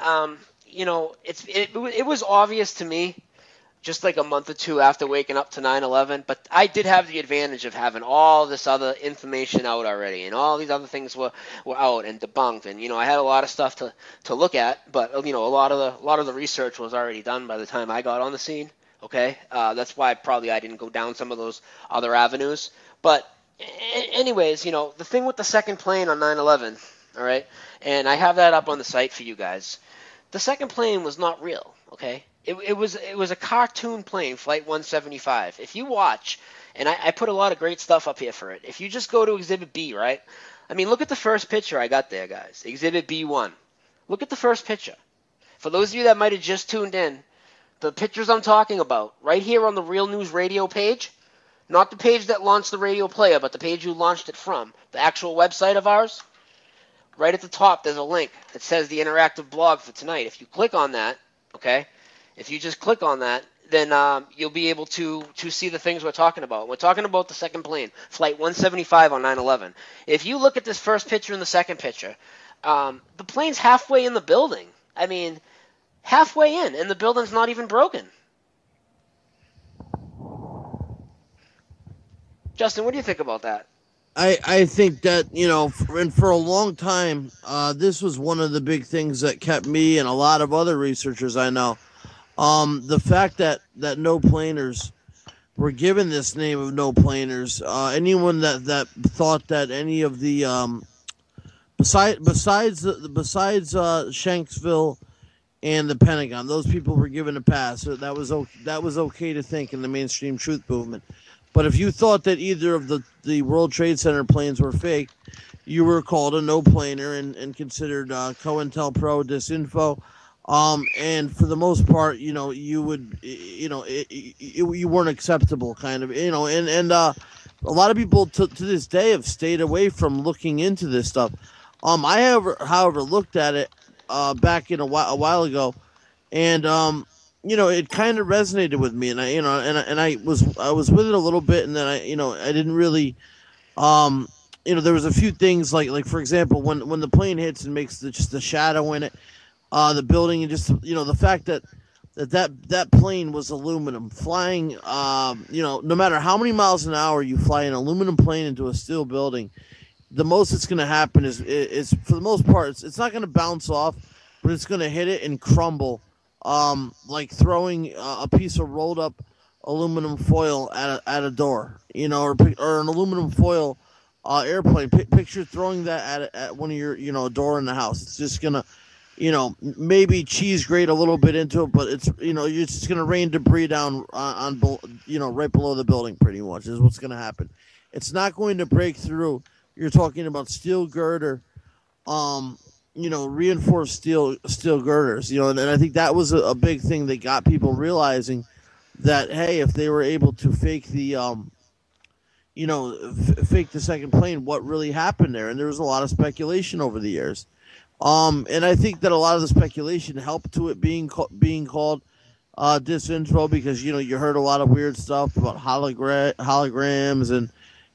was obvious to me just like a month or two after waking up to 9/11, but I did have the advantage of having all this other information out already, and all these other things were out and debunked, and I had a lot of stuff to look at, but a lot of the research was already done by the time I got on the scene. Okay, that's why probably I didn't go down some of those other avenues. But anyways, the thing with the second plane on 9/11, all right, and I have that up on the site for you guys. The second plane was not real. Okay, it was a cartoon plane, Flight 175. If you watch, and I put a lot of great stuff up here for it. If you just go to Exhibit B, right? I mean, look at the first picture I got there, guys. Exhibit B1. Look at the first picture. For those of you that might have just tuned in, the pictures I'm talking about, right here on the Real News Radio page, not the page that launched the radio player, but the page you launched it from, the actual website of ours, right at the top there's a link that says the interactive blog for tonight. If you click on that, okay, if you just click on that, then you'll be able to see the things we're talking about. We're talking about the second plane, Flight 175 on 9/11. If you look at this first picture and the second picture, the plane's halfway in the building. I mean, halfway in, and the building's not even broken. Justin, what do you think about that? I think that, and for a long time, this was one of the big things that kept me and a lot of other researchers I know. The fact that no planers were given this name of no planers. Anyone that thought that any of the besides Shanksville and the Pentagon, those people were given a pass. So that was okay to think in the mainstream truth movement. But if you thought that either of the World Trade Center planes were fake, you were called a no-planer and considered COINTELPRO disinfo. And for the most part, you would, you weren't acceptable, kind of, and a lot of people to this day have stayed away from looking into this stuff. I have, however, looked at it back in a while ago, and it kind of resonated with me, and I was with it a little bit, and then I didn't really, there was a few things like for example, when the plane hits and makes just the shadow in it, the building, and just the fact that plane was aluminum, flying, no matter how many miles an hour you fly an aluminum plane into a steel building, the most that's going to happen is for the most part it's not going to bounce off, but it's going to hit it and crumble. Like throwing a piece of rolled up aluminum foil at a door, or an aluminum foil airplane. Picture throwing that at one of your, a door in the house. It's just gonna, maybe cheese grate a little bit into it, but it's, you're just gonna rain debris down on right below the building. Pretty much is what's gonna happen. It's not going to break through. You're talking about steel girder. Reinforced steel girders, and I think that was a big thing that got people realizing that, hey, if they were able to fake the, fake the second plane, what really happened there? And there was a lot of speculation over the years. And I think that a lot of the speculation helped to it being called disinfo, because, you heard a lot of weird stuff about holograms and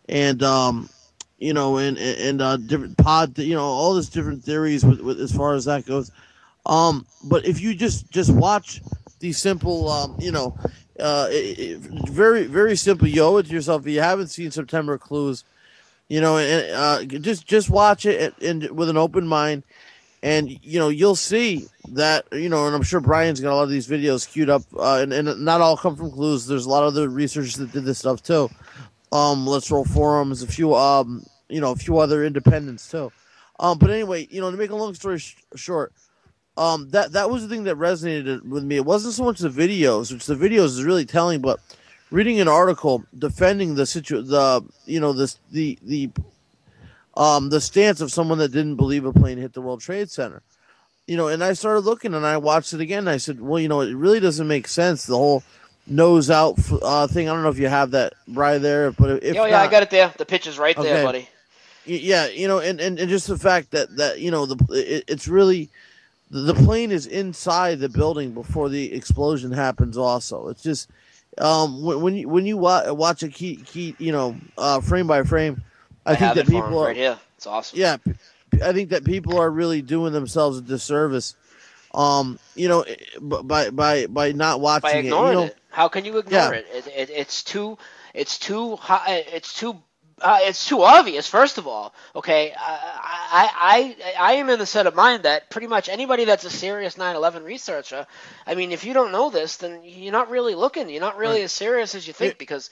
different pod, all this different theories with as far as that goes. But if you just watch these simple, very, very simple, you owe it to yourself. If you haven't seen September Clues, just watch it and with an open mind, and, you'll see that, and I'm sure Brian's got a lot of these videos queued up, and not all come from Clues. There's a lot of other researchers that did this stuff too. Let's Roll Forums, a few other independents too. But anyway, to make a long story short, that was the thing that resonated with me. It wasn't so much the videos, which the videos is really telling, but reading an article defending the stance of someone that didn't believe a plane hit the World Trade Center. And I started looking, and I watched it again, and I said, well, it really doesn't make sense, the whole nose out thing. I don't know if you have that right there, but if I got it there. The picture's right there, buddy. Yeah, and just the fact that it's really the plane is inside the building before the explosion happens. Also, it's just when you watch a key frame by frame, I think that people are right here. It's awesome. Yeah, I think that people are really doing themselves a disservice. By not watching by ignoring it. It. How can you ignore it? It's too high. It's too obvious. First of all, okay, I am in the set of mind that pretty much anybody that's a serious 9/11 researcher, I mean, if you don't know this, then you're not really looking. You're not really as serious as you think, because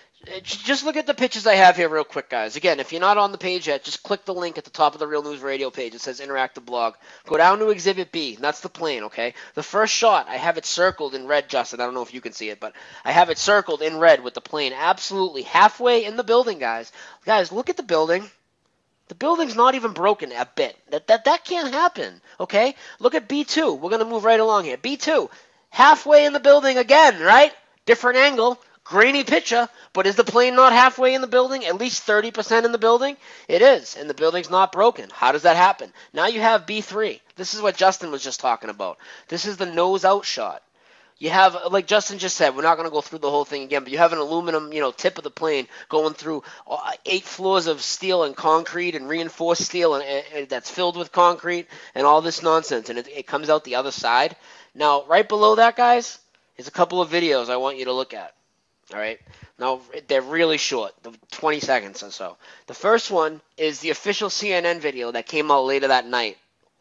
just look at the pictures I have here real quick, guys. Again, if you're not on the page yet, just click the link at the top of the Real News Radio page. It says Interactive Blog. Go down to Exhibit B, and that's the plane, okay? The first shot, I have it circled in red, Justin. I don't know if you can see it, but I have it circled in red with the plane absolutely halfway in the building, guys. Guys, look at the building. The building's not even broken a bit. That can't happen, okay? Look at B2. We're going to move right along here. B2, halfway in the building again, right? Different angle. Grainy picture, but is the plane not halfway in the building? At least 30% in the building? It is, and the building's not broken. How does that happen? Now you have B3. This is what Justin was just talking about. This is the nose out shot. You have, like Justin just said, we're not going to go through the whole thing again, but you have an aluminum, tip of the plane going through 8 floors of steel and concrete and reinforced steel and that's filled with concrete and all this nonsense, and it comes out the other side. Now, right below that, guys, is a couple of videos I want you to look at. All right. Now, they're really short, 20 seconds or so. The first one is the official CNN video that came out later that night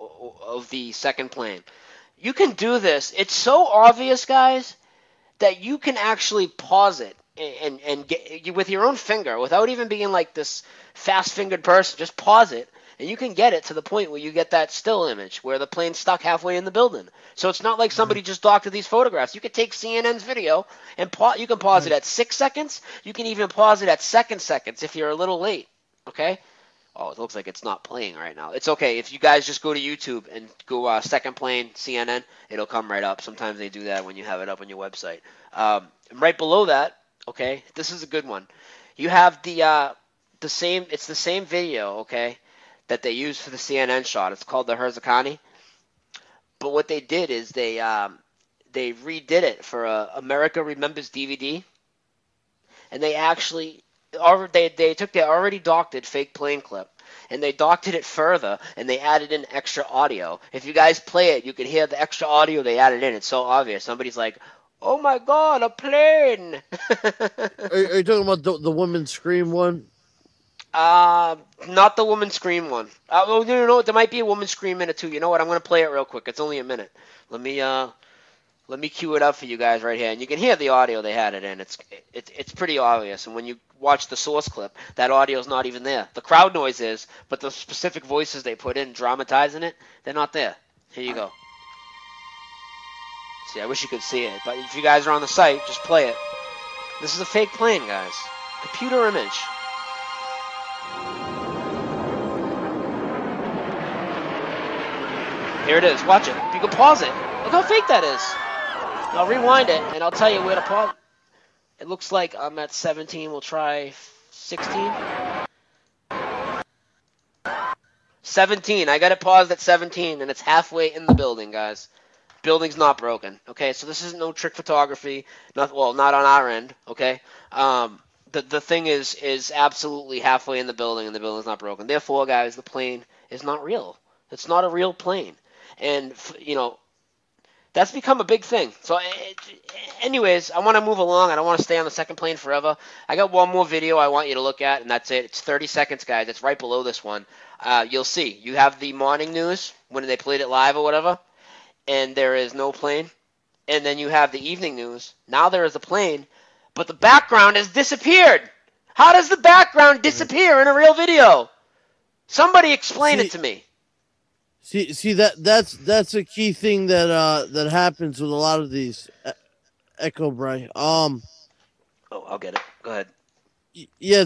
of the second plane. You can do this. It's so obvious, guys, that you can actually pause it and get with your own finger without even being like this fast-fingered person. Just pause it, and you can get it to the point where you get that still image where the plane's stuck halfway in the building. So it's not like somebody just doctored these photographs. You could take CNN's video and you can pause it at 6 seconds. You can even pause it at seconds if you're a little late. Okay? Oh, it looks like it's not playing right now. It's okay. If you guys just go to YouTube and go second plane CNN, it'll come right up. Sometimes they do that when you have it up on your website. Right below that, okay, this is a good one. You have the same. It's the same video, okay, that they used for the CNN shot. It's called the Herzakani. But what they did is they redid it for America Remembers DVD, and they actually they took their already doctored fake plane clip and they doctored it further and they added in extra audio. If you guys play it, you can hear the extra audio they added in. It's so obvious. Somebody's like, "Oh my God, a plane!" Are you talking about the woman scream one? Not the woman scream one. Oh, no, there might be a woman scream in it too. You know what? I'm gonna play it real quick. It's only a minute. Let me cue it up for you guys right here, and you can hear the audio they had it in. It's pretty obvious, and when you watch the source clip, that audio's not even there. The crowd noise is, but the specific voices they put in dramatizing it, they're not there. Here you go. See, I wish you could see it, but if you guys are on the site, just play it. This is a fake plane, guys. Computer image. Here it is. Watch it. You can pause it. Look how fake that is. I'll rewind it, and I'll tell you where to pause. It looks like I'm at 17. We'll try 16. 17. I got it paused at 17, and it's halfway in the building, guys. Building's not broken. Okay, so this isn't no trick photography. Not on our end. Okay. The thing is absolutely halfway in the building, and the building's not broken. Therefore, guys, the plane is not real. It's not a real plane. And, that's become a big thing. So, anyways, I want to move along. I don't want to stay on the second plane forever. I got one more video I want you to look at, and that's it. It's 30 seconds, guys. It's right below this one. You'll see. You have the morning news when they played it live or whatever, and there is no plane. And then you have the evening news. Now there is a plane, but the background has disappeared. How does the background disappear in a real video? Somebody explain it to me. See that's a key thing that happens with a lot of these. Echo Bray. Oh, I'll get it. Go ahead. Yeah,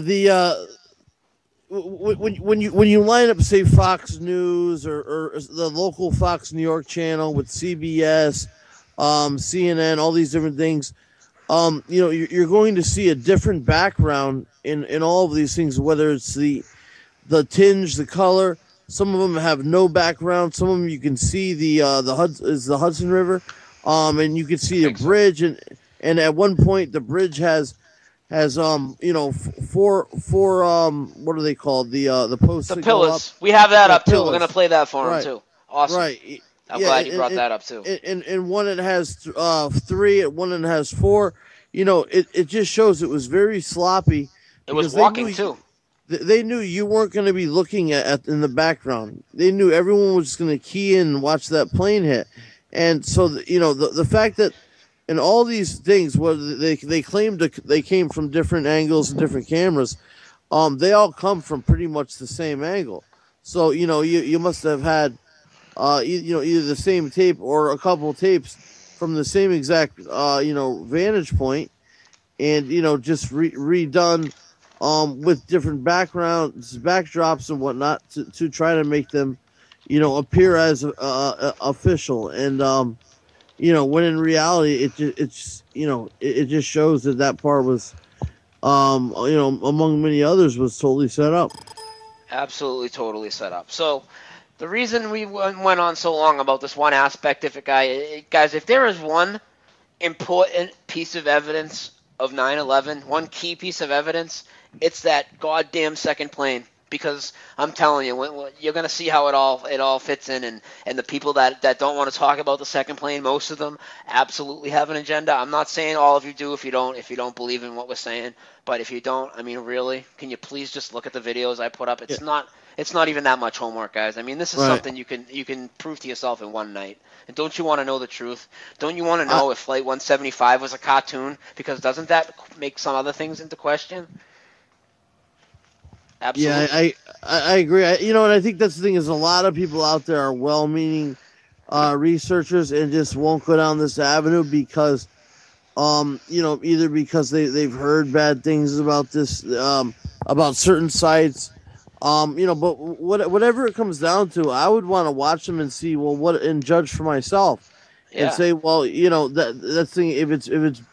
when you line up, say, Fox News or the local Fox New York channel with CBS, CNN, all these different things, you're going to see a different background in all of these things, whether it's the tinge, the color. Some of them have no background. Some of them you can see the Hudson River, and you can see a bridge, and at one point the bridge has four what are they called, the posts, the pillars. We have that up too. We're gonna play that for them too. Awesome. Right. I'm glad you brought that up too. And one it has 3, and one it has 4. It just shows it was very sloppy. It was walking too. They knew you weren't going to be looking at in the background. They knew everyone was just going to key in and watch that plane hit. And so, the fact that in all these things, whether they claimed they came from different angles and different cameras, they all come from pretty much the same angle. So, you must have had, either the same tape or a couple of tapes from the same exact, vantage point, and, just redone with different backgrounds, backdrops, and whatnot to try to make them, appear as official. And when in reality it just shows that part was, among many others, was totally set up. Absolutely, totally set up. So the reason we went on so long about this one aspect of it, guys, if there is one important piece of evidence of 9/11, one key piece of evidence, it's that goddamn second plane. Because I'm telling you, you're going to see how it all fits in, and the people that don't want to talk about the second plane, most of them absolutely have an agenda. I'm not saying all of you do if you don't believe in what we're saying, but if you don't, I mean, really, can you please just look at the videos I put up? It's not even that much homework, guys. I mean, this is something you can prove to yourself in one night. And don't you want to know the truth? Don't you want to know if Flight 175 was a cartoon? Because doesn't that make some other things into question? Absolutely. Yeah, I agree. And I think that's the thing is a lot of people out there are well-meaning researchers and just won't go down this avenue because, either because they've heard bad things about this, about certain sites, but whatever it comes down to, I would want to watch them and see, and judge for myself, and say, that thing, if it's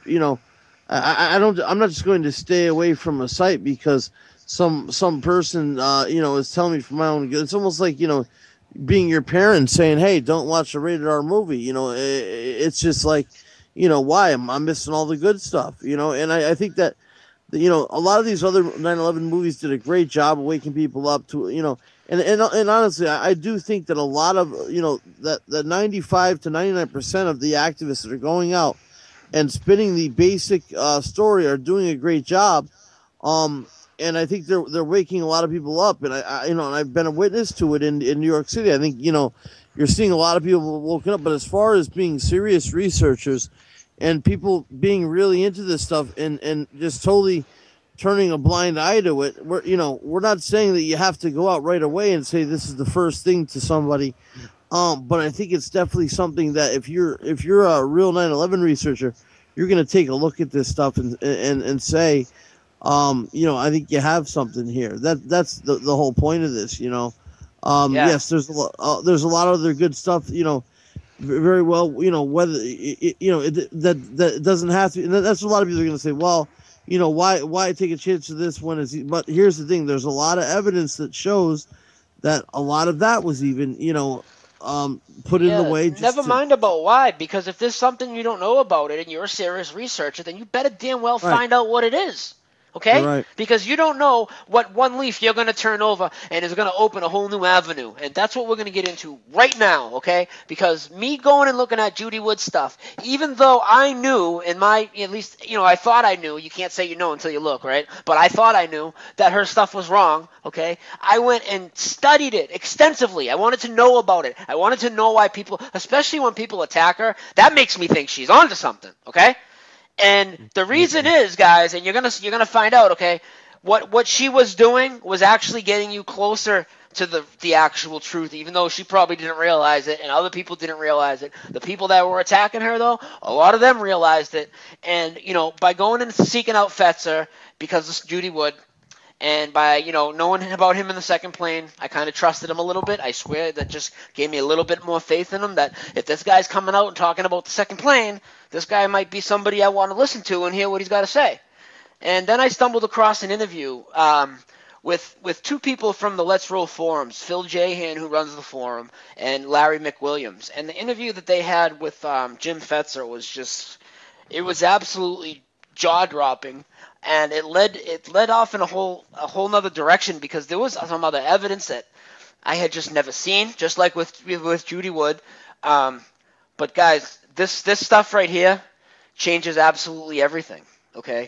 I'm not just going to stay away from a site because some person, is telling me for my own good. It's almost like, being your parent saying, hey, don't watch a rated R movie. It's just like, why? I'm missing all the good stuff, and I think that, a lot of these other 9/11 movies did a great job of waking people up to, and honestly, I do think that a lot of, that 95 to 99% of the activists that are going out and spinning the basic story are doing a great job. And I think they're waking a lot of people up, and I've been a witness to it in New York City. I think you're seeing a lot of people woken up, but as far as being serious researchers and people being really into this stuff and just totally turning a blind eye to it, we're not saying that you have to go out right away and say this is the first thing to somebody, but I think it's definitely something that if you're a real 9/11 researcher, you're going to take a look at this stuff and say, I think you have something here. That's the whole point of this, Yes, there's a lot of other good stuff, very well, whether that doesn't have to. And that's what a lot of people are going to say. Well, why take a chance to this one? But here's the thing: there's a lot of evidence that shows that a lot of that was even, put in the way. Never mind about why, because if there's something you don't know about it and you're a serious researcher, then you better damn well find out what it is. Okay? Right. Because you don't know what one leaf you're going to turn over and is going to open a whole new avenue. And that's what we're going to get into right now, okay? Because me going and looking at Judy Wood stuff, even though I knew at least, I thought I knew. You can't say you know until you look, right? But I thought I knew that her stuff was wrong, okay? I went and studied it extensively. I wanted to know about it. I wanted to know why people, especially when people attack her, that makes me think she's onto something, okay? And the reason is, guys, and you're gonna find out, okay, what she was doing was actually getting you closer to the actual truth, even though she probably didn't realize it, and other people didn't realize it. The people that were attacking her, though, a lot of them realized it. And by going and seeking out Fetzer because of Judy Wood, and by knowing about him in the second plane, I kind of trusted him a little bit. I swear that just gave me a little bit more faith in him. That if this guy's coming out and talking about the second plane, this guy might be somebody I want to listen to and hear what he's got to say. And then I stumbled across an interview with two people from the Let's Roll forums, Phil Jahan, who runs the forum, and Larry McWilliams. And the interview that they had with Jim Fetzer was absolutely jaw-dropping, and it led off in a whole nother direction, because there was some other evidence that I had just never seen, just like with Judy Wood. But guys, this stuff right here changes absolutely everything. Okay.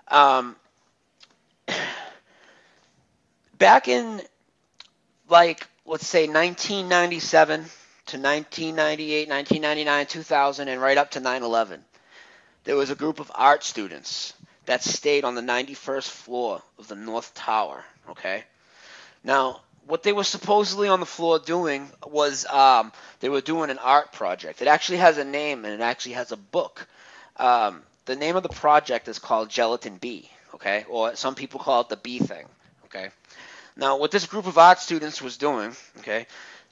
Back in, like, let's say 1997 to 1998, 1999, 2000, and right up to 9/11, there was a group of art students that stayed on the 91st floor of the North Tower, okay? Now, what they were supposedly on the floor doing was they were doing an art project. It actually has a name, and it actually has a book. The name of the project is called Gelatin B, okay? Or some people call it the B thing, okay? Now, what this group of art students was doing, okay,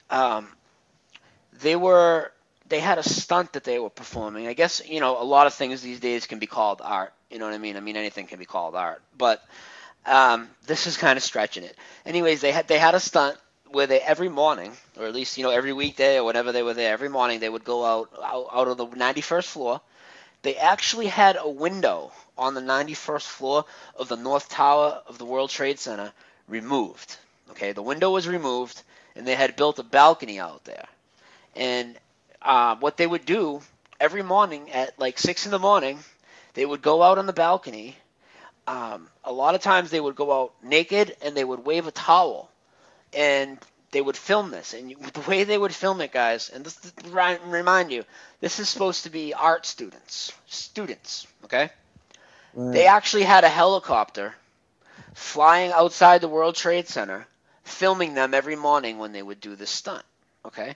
they had a stunt that they were performing. I guess, a lot of things these days can be called art. You know what I mean? I mean, anything can be called art. But this is kind of stretching it. Anyways, they had a stunt where they, every morning, or at least, every weekday or whenever they were there, every morning they would go out of the 91st floor. They actually had a window on the 91st floor of the North Tower of the World Trade Center removed. Okay, the window was removed, and they had built a balcony out there. And what they would do every morning at like 6 in the morning, they would go out on the balcony. A lot of times they would go out naked, and they would wave a towel, and they would film this. And the way they would film it, guys, and this remind you, this is supposed to be art students, okay? Right. They actually had a helicopter flying outside the World Trade Center, filming them every morning when they would do this stunt, okay?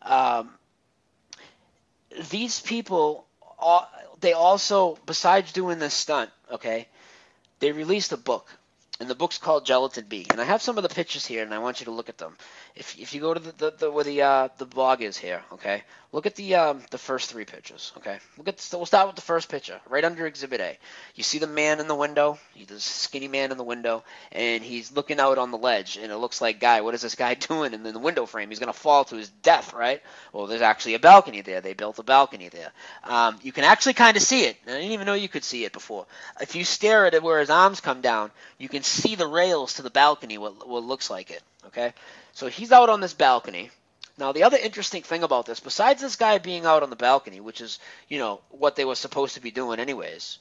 These people, they also, besides doing this stunt, okay, they released a book, and the book's called Gelatin B. And I have some of the pictures here, and I want you to look at them. If you go to the where the blog is here, okay, look at the first three pictures, okay. We'll start with the first picture, right under Exhibit A. You see the man in the window, the skinny man in the window, and he's looking out on the ledge, and it looks like, guy, what is this guy doing in the window frame? He's gonna fall to his death, right? Well, there's actually a balcony there. They built a balcony there. You can actually kind of see it. I didn't even know you could see it before. If you stare at it where his arms come down, you can see the rails to the balcony, what looks like it, okay? So he's out on this balcony. Now, the other interesting thing about this, besides this guy being out on the balcony, which is, what they were supposed to be doing anyways,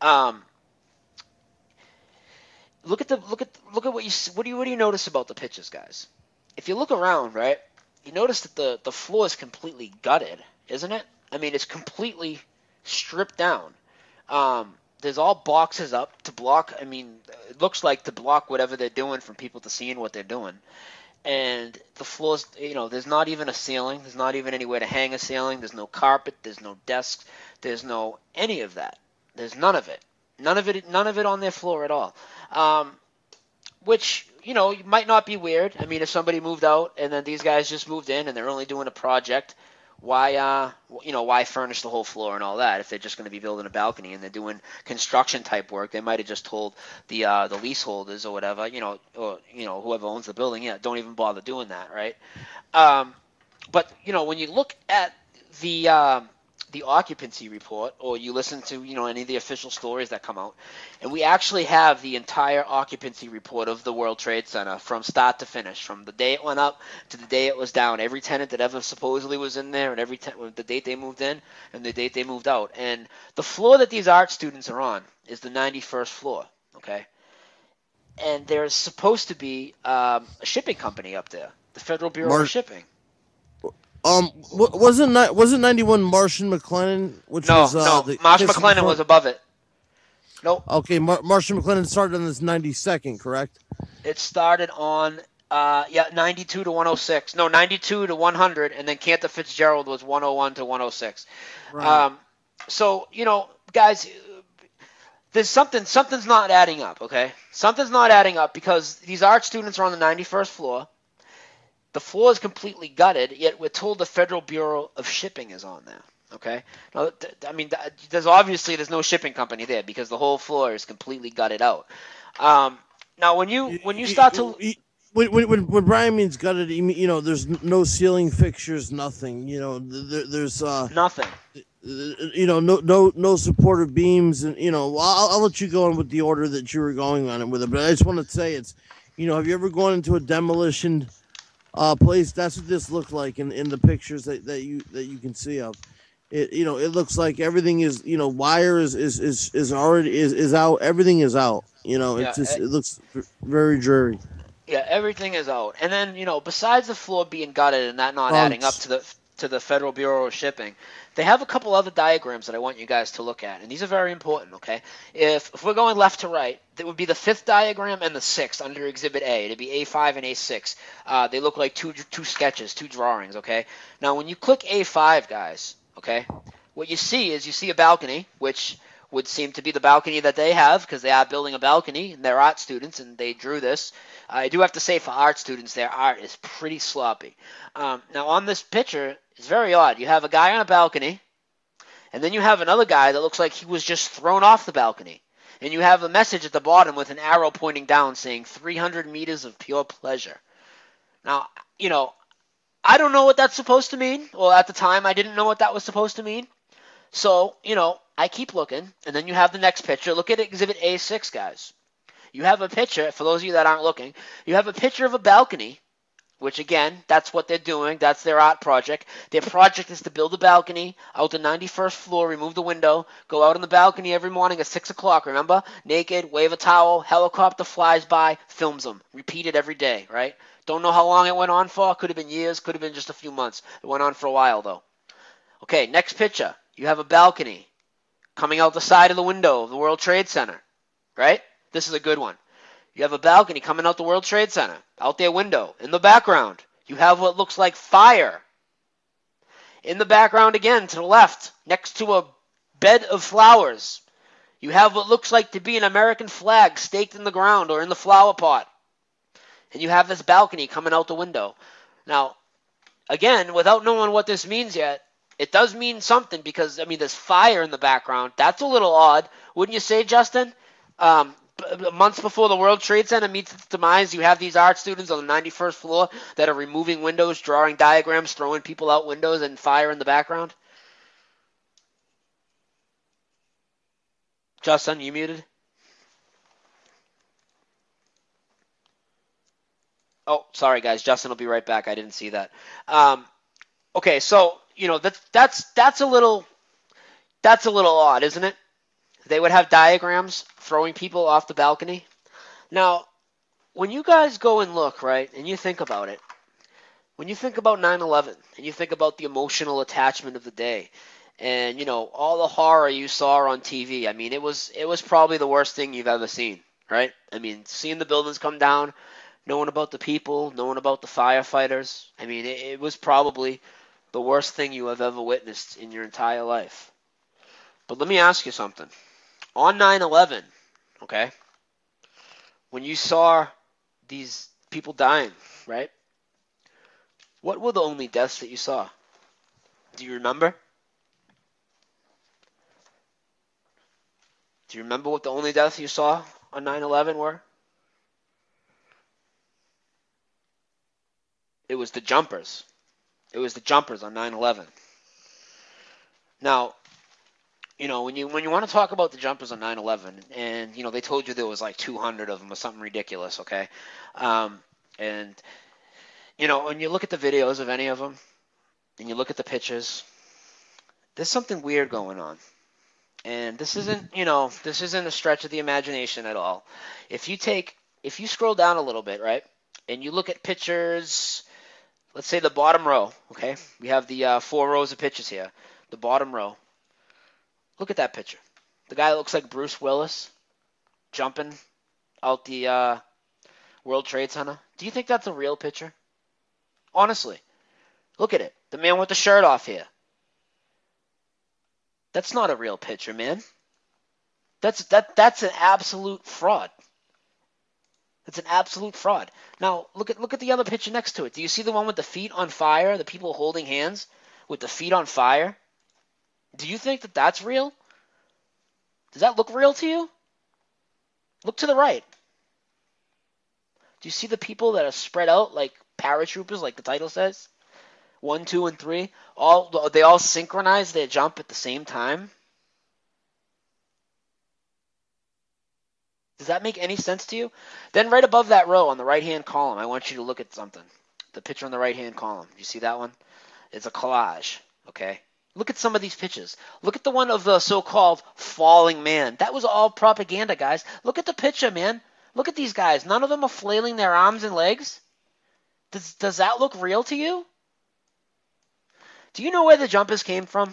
look at what do you notice about the pictures, guys? If you look around, right, you notice that the floor is completely gutted, isn't it? I mean, it's completely stripped down. There's all boxes up to block, it looks like to block whatever they're doing from people to seeing what they're doing. And the floors, there's not even a ceiling. There's not even anywhere to hang a ceiling. There's no carpet. There's no desks. There's no any of that. There's none of it. None of it on their floor at all. Which, might not be weird. I mean, if somebody moved out and then these guys just moved in and they're only doing a project, why furnish the whole floor and all that? If they're just going to be building a balcony and they're doing construction type work, they might have just told the leaseholders or whatever, or whoever owns the building, don't even bother doing that, right? But when you look at the occupancy report, or you listen to any of the official stories that come out, and we actually have the entire occupancy report of the World Trade Center from start to finish, from the day it went up to the day it was down, every tenant that ever supposedly was in there, and the date they moved in and the date they moved out. And the floor that these art students are on is the 91st floor, okay? And there's supposed to be a shipping company up there, the Federal Bureau of Shipping. Wasn't 91 Marsh & McLennan, which was Marsh & McLennan was above it. Nope. Okay, Marsh & McLennan started on this 92nd, correct? It started on 92 to 106. No, 92 to 100, and then Cantor Fitzgerald was 101 to 106. Right. So guys, there's something's not adding up. Okay, something's not adding up, because these art students are on the 91st floor. The floor is completely gutted, yet we're told the Federal Bureau of Shipping is on there, okay? Now, there's no shipping company there, because the whole floor is completely gutted out. Now, when you start to when Brian means gutted, there's no ceiling fixtures, nothing. There's nothing. No supportive beams, and I'll let you go on with the order that you were going on it with it. But I just want to say have you ever gone into a demolition place? That's what this looked like in the pictures that you can see of. It looks like everything is wire is already out. Everything is out. It looks very dreary. Yeah, everything is out. And then, besides the floor being gutted and that not adding up to the Federal Bureau of Shipping, they have a couple other diagrams that I want you guys to look at, and these are very important, okay? If we're going left to right, that would be the 5th diagram and the 6th under Exhibit A. It'd be A5 and A6. They look like two sketches, two drawings, okay? Now, when you click A5, guys, okay, what you see a balcony, which would seem to be the balcony that they have because they are building a balcony, and they're art students, and they drew this. I do have to say, for art students, their art is pretty sloppy. Now, on this picture, it's very odd. You have a guy on a balcony, and then you have another guy that looks like he was just thrown off the balcony. And you have a message at the bottom with an arrow pointing down saying 300 meters of pure pleasure. Now, I don't know what that's supposed to mean. Well, at the time, I didn't know what that was supposed to mean. So, I keep looking, and then you have the next picture. Look at Exhibit A6, guys. You have a picture, for those of you that aren't looking, you have a picture of a balcony, which, again, that's what they're doing. That's their art project. Their project is to build a balcony out the 91st floor, remove the window, go out on the balcony every morning at 6 o'clock, remember? Naked, wave a towel, helicopter flies by, films them. Repeat it every day, right? Don't know how long it went on for. Could have been years, could have been just a few months. It went on for a while, though. Okay, next picture. You have a balcony coming out the side of the window of the World Trade Center, right? This is a good one. You have a balcony coming out the World Trade Center, out their window. In the background, you have what looks like fire. In the background again, to the left, next to a bed of flowers, you have what looks like to be an American flag staked in the ground or in the flower pot. And you have this balcony coming out the window. Now, again, without knowing what this means yet, it does mean something because, there's fire in the background. That's a little odd. Wouldn't you say, Justin? Months before the World Trade Center meets its demise, you have these art students on the 91st floor that are removing windows, drawing diagrams, throwing people out windows, and fire in the background. Justin, you muted? Oh, sorry, guys. Justin will be right back. I didn't see that. Okay, so that's a little odd, isn't it? They would have diagrams throwing people off the balcony. Now, when you guys go and look, right, and you think about it, when you think about 9/11 and you think about the emotional attachment of the day, and all the horror you saw on TV, it was probably the worst thing you've ever seen, right? Seeing the buildings come down, knowing about the people, knowing about the firefighters, it was probably the worst thing you have ever witnessed in your entire life. But let me ask you something. On 9/11, okay, when you saw these people dying, right, what were the only deaths that you saw? Do you remember? Do you remember what the only deaths you saw on 9/11 were? It was the jumpers. It was the jumpers on 9/11. Now, when you want to talk about the jumpers on 9/11, and they told you there was like 200 of them or something ridiculous, okay? And when you look at the videos of any of them, and you look at the pictures, there's something weird going on. And this isn't a stretch of the imagination at all. If you scroll down a little bit, right, and you look at pictures, let's say the bottom row, okay? We have the 4 rows of pictures here. The bottom row. Look at that picture. The guy that looks like Bruce Willis jumping out the World Trade Center. Do you think that's a real picture? Honestly. Look at it. The man with the shirt off here. That's not a real picture, man. That's an absolute fraud. It's an absolute fraud. Now, look at the other picture next to it. Do you see the one with the feet on fire? The people holding hands with the feet on fire? Do you think that that's real? Does that look real to you? Look to the right. Do you see the people that are spread out like paratroopers, like the title says? 1, 2, and 3. They all synchronize their jump at the same time. Does that make any sense to you? Then right above that row on the right-hand column, I want you to look at something. The picture on the right-hand column. You see that one? It's a collage, okay? Look at some of these pictures. Look at the one of the so-called falling man. That was all propaganda, guys. Look at the picture, man. Look at these guys. None of them are flailing their arms and legs. Does that look real to you? Do you know where the jumpers came from?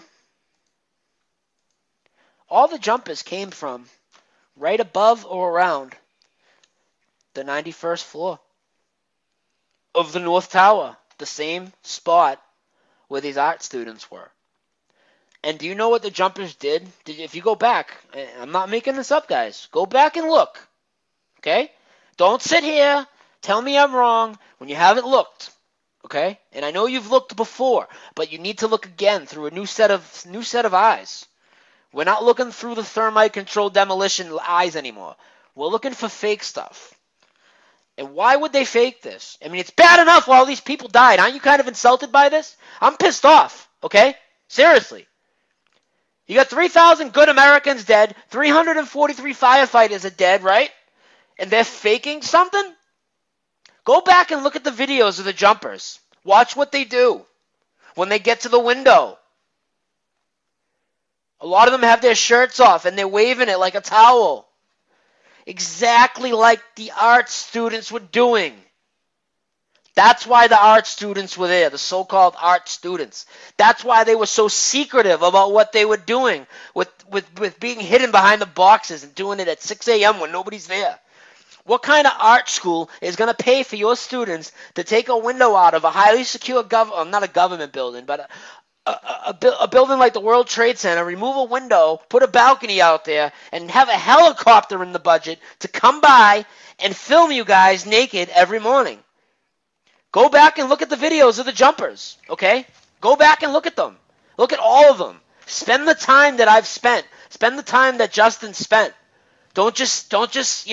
All the jumpers came from right above or around the 91st floor of the North Tower, the same spot where these art students were. And do you know what the jumpers did? If you go back, I'm not making this up, guys. Go back and look, okay? Don't sit here, tell me I'm wrong when you haven't looked, okay? And I know you've looked before, but you need to look again through a new set of eyes. We're not looking through the thermite-controlled demolition eyes anymore. We're looking for fake stuff. And why would they fake this? I mean, it's bad enough while all these people died. Aren't you kind of insulted by this? I'm pissed off, okay? Seriously. You got 3,000 good Americans dead. 343 firefighters are dead, right? And they're faking something? Go back and look at the videos of the jumpers. Watch what they do when they get to the window. A lot of them have their shirts off and they're waving it like a towel. Exactly like the art students were doing. That's why the art students were there, the so-called art students. That's why they were so secretive about what they were doing with being hidden behind the boxes and doing it at 6 a.m. when nobody's there. What kind of art school is going to pay for your students to take a window out of a highly secure not a government building, but a building like the World Trade Center, remove a window, put a balcony out there, and have a helicopter in the budget to come by and film you guys naked every morning? Go back and look at the videos of the jumpers, okay? Go back and look at them. Look at all of them. Spend the time that I've spent. Spend the time that Justin spent. Don't just just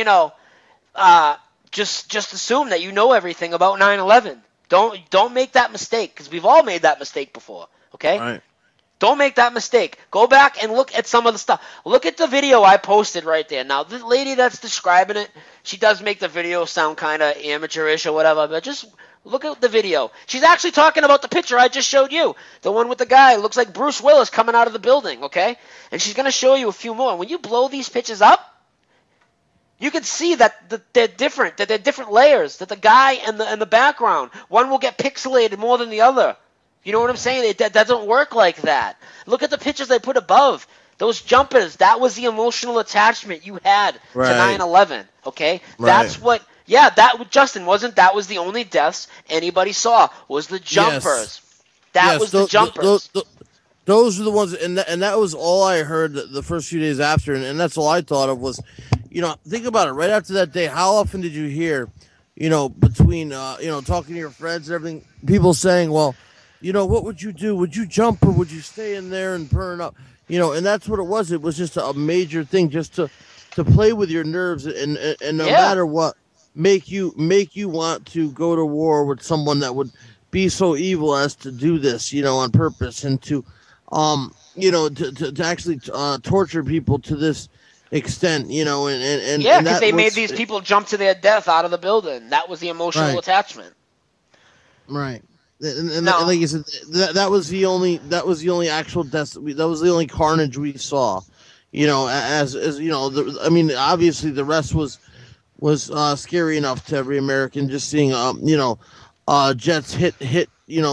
assume that you know everything about 9/11. Don't make that mistake, because we've all made that mistake before, okay? All right. Don't make that mistake. Go back and look at some of the stuff. Look at the video I posted right there. Now, the lady that's describing it, she does make the video sound kind of amateurish or whatever, but just look at the video. She's actually talking about the picture I just showed you. The one with the guy. It looks like Bruce Willis coming out of the building, okay? And she's going to show you a few more. When you blow these pictures up, you can see that they're different, that they're different layers, that the guy and the background, one will get pixelated more than the other. You know what I'm saying? That doesn't work like that. Look at the pictures they put above. Those jumpers, that was the emotional attachment you had to 9/11, okay? Right. That's what... Yeah, Justin, that was the only deaths anybody saw, was the jumpers. Yes. That was the jumpers. Those are the ones, and that was all I heard the first few days after, and that's all I thought of was, think about it. Right after that day, how often did you hear, between, talking to your friends and everything, people saying, well, what would you do? Would you jump or would you stay in there and burn up? And that's what it was. It was just a major thing just to play with your nerves and no matter what, make you want to go to war with someone that would be so evil as to do this, on purpose, and to actually torture people to this extent, and because they made these people jump to their death out of the building. That was the emotional attachment. Right. And like you said, that was the only actual death. That was the only carnage we saw. Obviously the rest was scary enough to every American. Just seeing jets hit 3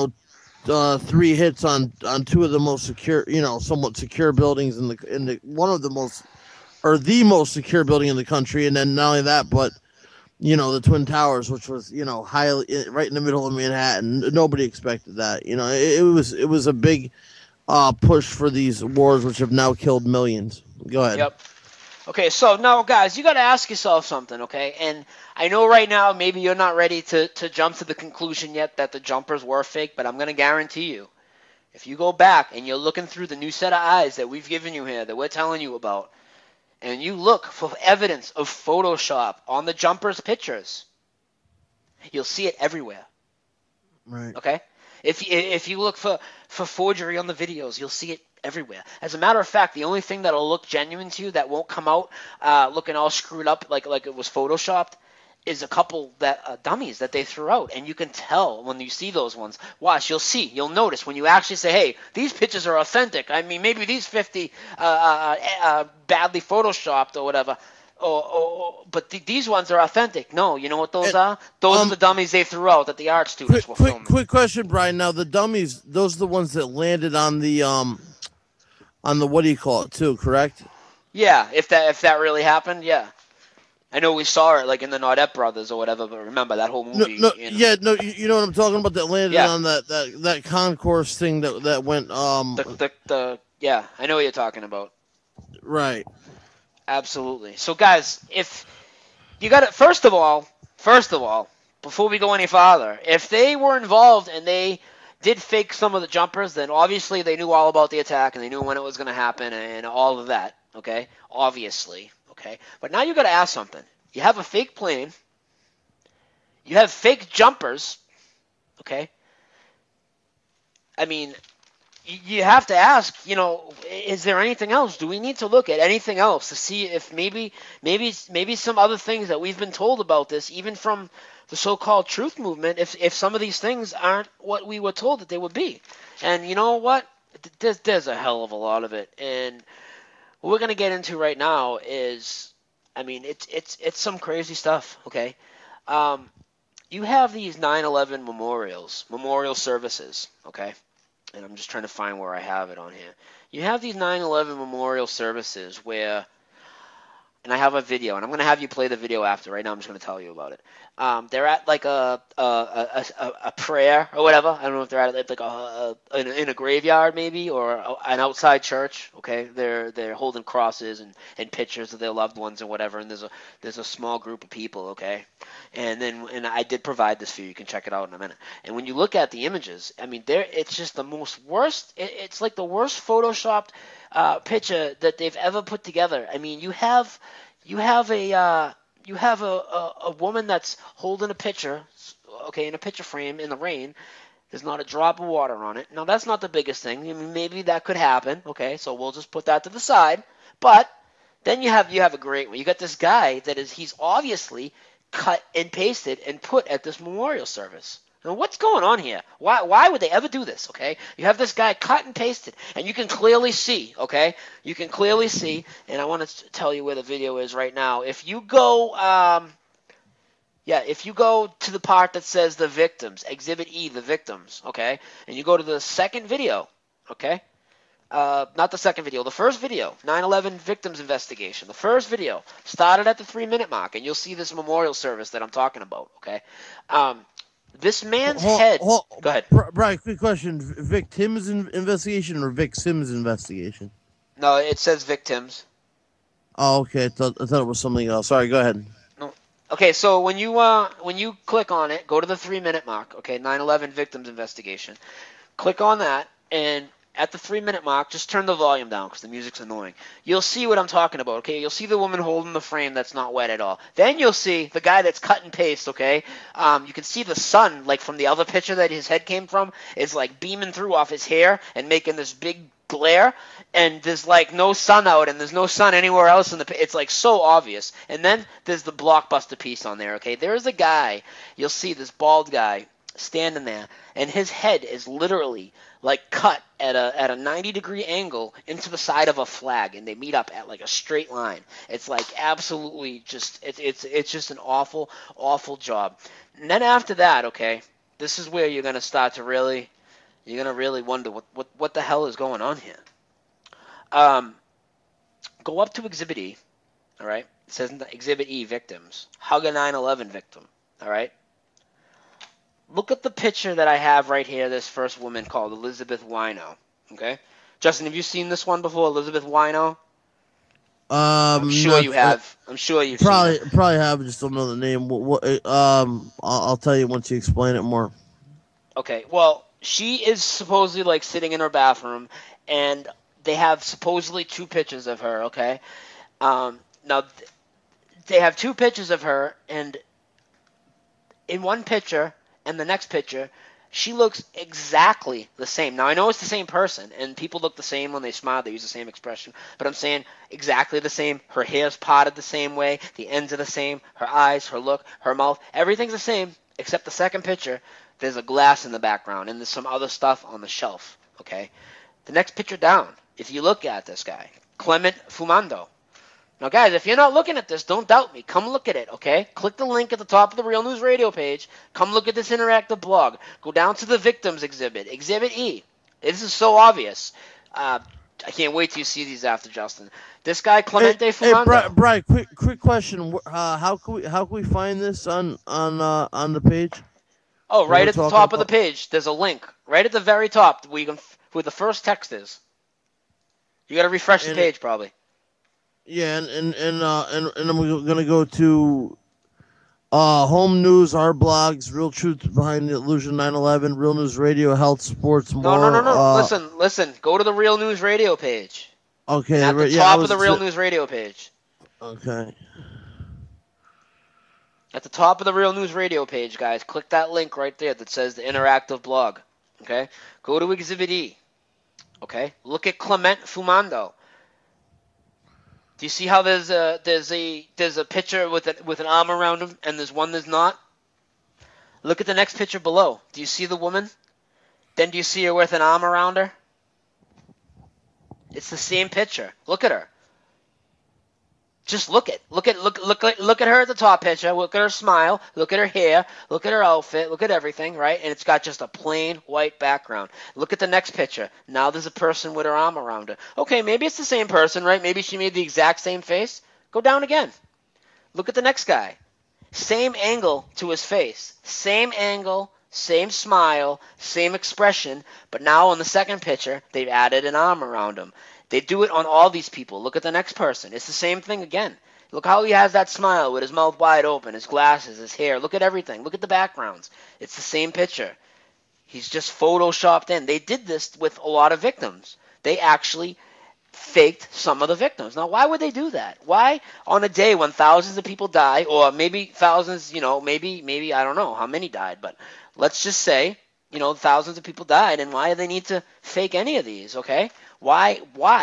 hits on 2 of the most secure, somewhat secure buildings in the one of the most, or the most secure building in the country, and then not only that, but the Twin Towers, which was highly right in the middle of Manhattan. Nobody expected that. It was a big push for these wars, which have now killed millions. Go ahead. Yep. Okay, so now, guys, you got to ask yourself something, okay? And I know right now maybe you're not ready to jump to the conclusion yet that the jumpers were fake, but I'm going to guarantee you, if you go back and you're looking through the new set of eyes that we've given you here, that we're telling you about, and you look for evidence of Photoshop on the jumpers' pictures, You'll see it everywhere. Right. Okay? If you look for forgery on the videos, you'll see it everywhere. As a matter of fact, the only thing that'll look genuine to you that won't come out looking all screwed up like it was photoshopped is a couple that dummies that they threw out, and you can tell when you see those ones. Watch, you'll notice when you actually say, "Hey, these pictures are authentic." I mean, maybe these 50 badly photoshopped or whatever. But these ones are authentic. No, you know what those are? Those are the dummies they threw out that the art students were filming. Quick question, Brian. Now the dummies, those are the ones that landed on the what do you call it too? Correct? Yeah, if that really happened, yeah. I know we saw it like in the Naudette Brothers or whatever, but remember that whole movie. You know what I'm talking about? That landed on that concourse thing that went. Yeah, I know what you're talking about. Right. Absolutely. So, guys, if you got it, first of all, before we go any farther, if they were involved and they did fake some of the jumpers, then obviously they knew all about the attack and they knew when it was going to happen and all of that. Okay, obviously. Okay, but now you got to ask something. You have a fake plane. You have fake jumpers. Okay. I mean, you have to ask, is there anything else? Do we need to look at anything else to see if maybe some other things that we've been told about this, even from the so-called truth movement, if some of these things aren't what we were told that they would be? And you know what? There's a hell of a lot of it. And what we're going to get into right now is, I mean, it's some crazy stuff, okay? You have these 9/11 memorial services, okay? And I'm just trying to find where I have it on here. You have these 9/11 memorial services where, and I have a video, and I'm going to have you play the video after. Right now I'm just going to tell you about it. They're at like a prayer or whatever. I don't know if they're at like in a graveyard maybe, or an outside church. Okay, they're holding crosses and pictures of their loved ones and whatever. And there's a small group of people. Okay, and I did provide this for you. You can check it out in a minute. And when you look at the images, I mean, it's just the worst. It's like the worst photoshopped picture that they've ever put together. I mean, you have a woman that's holding a picture, okay, in a picture frame in the rain. There's not a drop of water on it. Now, that's not the biggest thing. I mean, maybe that could happen, okay, so we'll just put that to the side. But then you have a great one. You got this guy he's obviously cut and pasted and put at this memorial service. Now, what's going on here? Why would they ever do this, okay? You have this guy cut and pasted, and you can clearly see, okay? You can clearly see, and I want to tell you where the video is right now. If you go to the part that says the victims, Exhibit E, the victims, okay? And you go to the second video, okay? Not the second video, the first video, 9/11 victims investigation. The first video started at the 3-minute mark, and you'll see this memorial service that I'm talking about, okay? This man's head. Go ahead. Brian, quick question. Victims investigation or Vic Sims investigation? No, it says victims. Oh, okay. I thought it was something else. Sorry, go ahead. No. Okay, so when you click on it, go to the 3-minute mark, okay, 9/11 victims investigation. Click on that, and at the 3-minute mark, just turn the volume down because the music's annoying. You'll see what I'm talking about, okay? You'll see the woman holding the frame that's not wet at all. Then you'll see the guy that's cut and paste, okay? You can see the sun, like from the other picture that his head came from, is like beaming through off his hair and making this big glare. And there's like no sun out, and there's no sun anywhere else in it's like so obvious. And then there's the blockbuster piece on there, okay? There's a guy, you'll see this bald guy standing there, and his head is literally like cut at a 90-degree angle into the side of a flag, and they meet up at like a straight line. It's like absolutely just it's just an awful job. And then after that, okay, this is where you're gonna start to really wonder what the hell is going on here. Go up to Exhibit E, all right? It says Exhibit E, victims. Hug a 9/11 victim, all right? Look at the picture that I have right here, this first woman called Elizabeth Wino, okay? Justin, have you seen this one before, Elizabeth Wino? I'm sure you have. I'm sure you've probably have, just don't know the name. I'll tell you once you explain it more. Okay, well, she is supposedly like sitting in her bathroom, and they have supposedly 2 pictures of her, okay? Now, they have 2 pictures of her, and in one picture and the next picture, she looks exactly the same. Now, I know it's the same person, and people look the same when they smile. They use the same expression. But I'm saying exactly the same. Her hair's parted the same way. The ends are the same. Her eyes, her look, her mouth, everything's the same, except the second picture. There's a glass in the background, and there's some other stuff on the shelf, okay? The next picture down, if you look at this guy, Clement Fumando. Now, guys, if you're not looking at this, don't doubt me. Come look at it, okay? Click the link at the top of the Real News Radio page. Come look at this interactive blog. Go down to the victims exhibit, Exhibit E. This is so obvious. I can't wait till you see these after, Justin. This guy, Clemente Fumando. Hey, Brian, quick question. How can we find this on the page? Oh, right at the top of the page, there's a link. Right at the very top, where the first text is. You got to refresh the page, probably. Yeah, and I'm gonna go to home news, our blogs, Real Truth Behind the Illusion 9/11, Real News Radio, Health, Sports, more. No. Listen. Go to the Real News Radio page. Okay. At the top of the Real News Radio page. Okay. At the top of the Real News Radio page, guys, click that link right there that says the interactive blog. Okay? Go to Exhibit E. Okay? Look at Clement Fumando. Do you see how there's a picture with an arm around him, and there's one that's not? Look at the next picture below. Do you see the woman? Then do you see her with an arm around her? It's the same picture. Look at her. Just look at her at the top picture. Look at her smile. Look at her hair. Look at her outfit. Look at everything, right? And it's got just a plain white background. Look at the next picture. Now there's a person with her arm around her. Okay, maybe it's the same person, right? Maybe she made the exact same face. Go down again. Look at the next guy. Same angle to his face. Same angle, same smile, same expression. But now on the second picture, they've added an arm around him. They do it on all these people. Look at the next person. It's the same thing again. Look how he has that smile with his mouth wide open, his glasses, his hair. Look at everything. Look at the backgrounds. It's the same picture. He's just photoshopped in. They did this with a lot of victims. They actually faked some of the victims. Now, why would they do that? Why on a day when thousands of people die, or maybe thousands, maybe I don't know how many died, but let's just say, thousands of people died, and why do they need to fake any of these, okay? Why?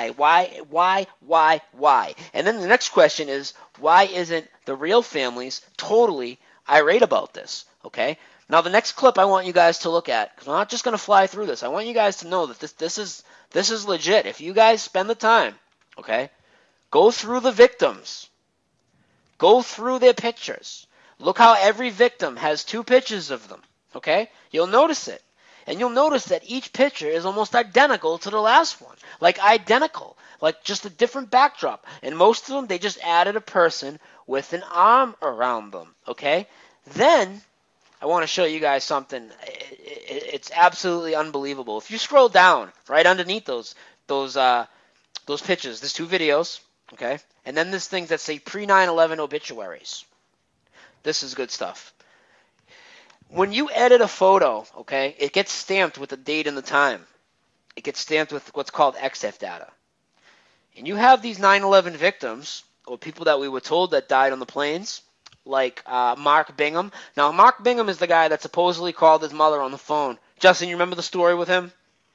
And then the next question is, why isn't the real families totally irate about this, okay? Now, the next clip I want you guys to look at, because I'm not just going to fly through this. I want you guys to know that this is legit. If you guys spend the time, okay, go through the victims. Go through their pictures. Look how every victim has 2 pictures of them, okay? You'll notice it. And you'll notice that each picture is almost identical to the last one. Like identical. Like just a different backdrop. And most of them, they just added a person with an arm around them. Okay? Then, I want to show you guys something. It's absolutely unbelievable. If you scroll down, right underneath those pictures, there's 2 videos. Okay? And then there's things that say pre-9/11 obituaries. This is good stuff. When you edit a photo, okay, it gets stamped with the date and the time. It gets stamped with what's called EXIF data. And you have these 9/11 victims, or people that we were told that died on the planes, like Mark Bingham. Now, Mark Bingham is the guy that supposedly called his mother on the phone. Justin, you remember the story with him?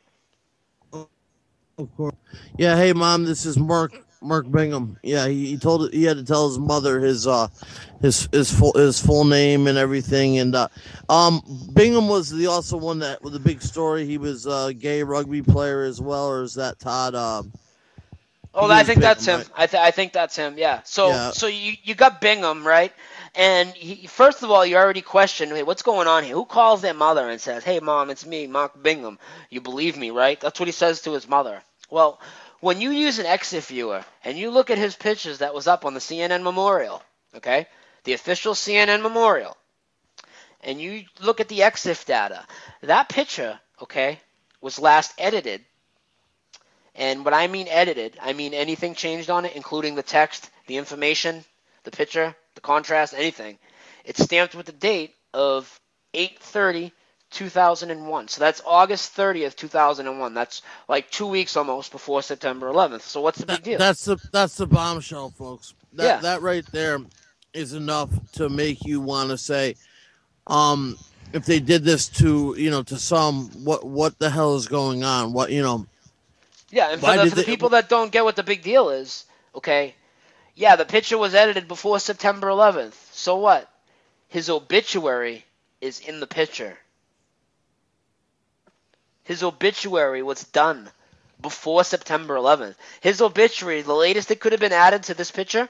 Of course. Yeah, hey, Mom, this is Mark Bingham. Yeah, he had to tell his mother his full name and everything. And Bingham was the also one that with the big story. He was a gay rugby player as well, or is that Todd? I think that's him. Right? I think that's him. Yeah. So you got Bingham, right? And first of all, you already questioned, hey, what's going on here? Who calls their mother and says, "Hey, Mom, it's me, Mark Bingham. You believe me, right?" That's what he says to his mother. Well, when you use an EXIF viewer and you look at his pictures that was up on the CNN Memorial, okay, the official CNN Memorial, and you look at the EXIF data, that picture, okay, was last edited. And when I mean edited, I mean anything changed on it, including the text, the information, the picture, the contrast, anything. It's stamped with the date of 8/30/2001. So that's August 30th, 2001. That's like 2 weeks almost before September 11th. So what's the big deal? That's the bombshell, folks. That right there is enough to make you want to say, if they did this to, to some, what the hell is going on? What, Yeah, and for the people that don't get what the big deal is, okay, yeah, the picture was edited before September 11th. So what? His obituary is in the picture. His obituary was done before September 11th. His obituary, the latest that could have been added to this picture,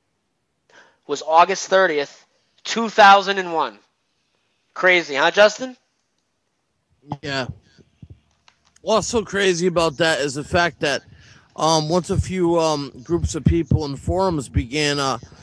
was August 30th, 2001. Crazy, huh, Justin? Yeah. What's so crazy about that is the fact that once a few groups of people and forums began,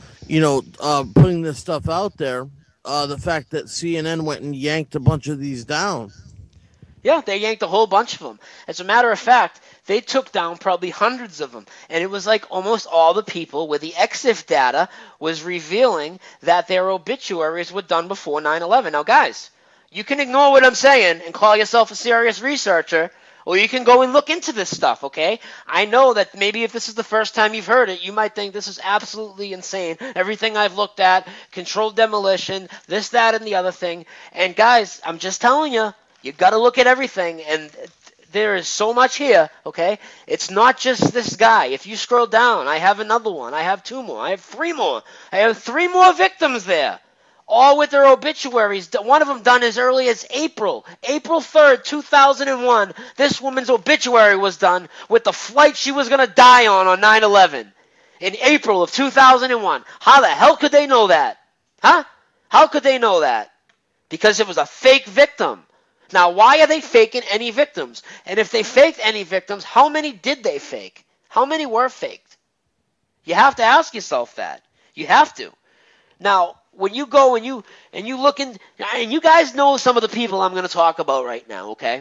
putting this stuff out there, the fact that CNN went and yanked a bunch of these down. Yeah, they yanked a whole bunch of them. As a matter of fact, they took down probably hundreds of them. And it was like almost all the people with the EXIF data was revealing that their obituaries were done before 9/11. Now, guys, you can ignore what I'm saying and call yourself a serious researcher, or you can go and look into this stuff, okay? I know that maybe if this is the first time you've heard it, you might think this is absolutely insane. Everything I've looked at, controlled demolition, this, that, and the other thing. And guys, I'm just telling you, you got to look at everything, and there is so much here, okay? It's not just this guy. If you scroll down, I have another one. I have 2 more. I have 3 more. I have 3 more victims there, all with their obituaries. One of them done as early as April 3rd, 2001. This woman's obituary was done with the flight she was going to die on 9/11 in April of 2001. How the hell could they know that? Huh? How could they know that? Because it was a fake victim. Now, why are they faking any victims? And if they faked any victims, how many did they fake? How many were faked? You have to ask yourself that. You have to. Now, when you go and you look in, and you guys know some of the people I'm going to talk about right now, okay?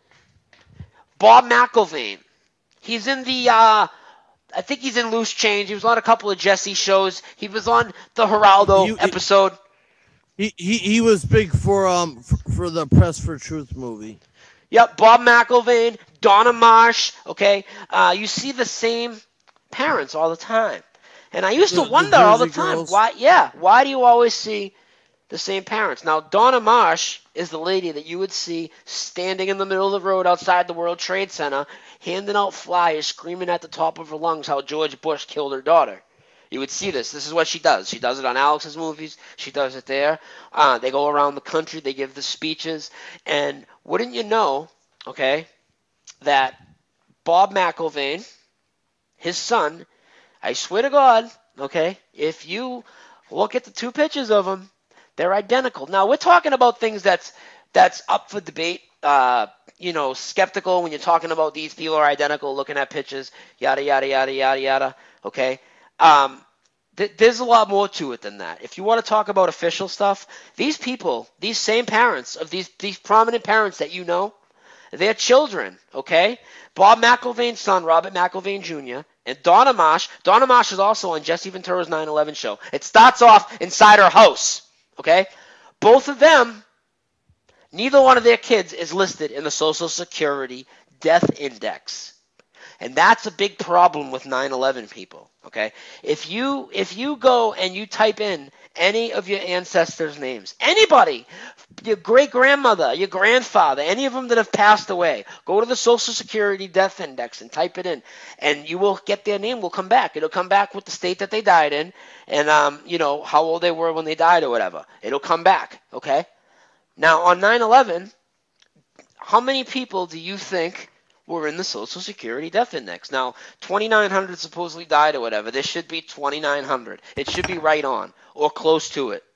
Bob McIlvaine. He's in the, I think he's in Loose Change. He was on a couple of Jesse shows. He was on the Geraldo episode. He was big for the Press for Truth movie. Yep, Bob McIlvaine, Donna Marsh, okay? You see the same parents all the time. And I used to wonder all the time, why do you always see the same parents? Now, Donna Marsh is the lady that you would see standing in the middle of the road outside the World Trade Center, handing out flyers, screaming at the top of her lungs how George Bush killed her daughter. You would see this. This is what she does. She does it on Alex's movies. She does it there. They go around the country. They give the speeches. And wouldn't you know, okay, that Bob McIlvaine, his son, I swear to God, okay, if you look at the 2 pictures of them, they're identical. Now, we're talking about things that's up for debate, skeptical when you're talking about these people are identical, looking at pictures, yada, yada, yada, yada, yada, okay? There's a lot more to it than that. If you want to talk about official stuff, these people, these same parents of these prominent parents that you know, their children, okay? Bob McIlvaine's son, Robert McIlvaine Jr., and Donna Marsh. Donna Marsh is also on Jesse Ventura's 9/11 show. It starts off inside her house, okay? Both of them, neither one of their kids is listed in the Social Security Death Index. And that's a big problem with 9/11 people, okay? If you go and you type in any of your ancestors' names, anybody, your great-grandmother, your grandfather, any of them that have passed away, go to the Social Security Death Index and type it in, and you will get their name will come back. It'll come back with the state that they died in and, how old they were when they died or whatever. It'll come back, okay? Now, on 9/11, how many people do you think were in the Social Security Death Index? Now, 2,900 supposedly died or whatever. This should be 2,900. It should be right on or close to it.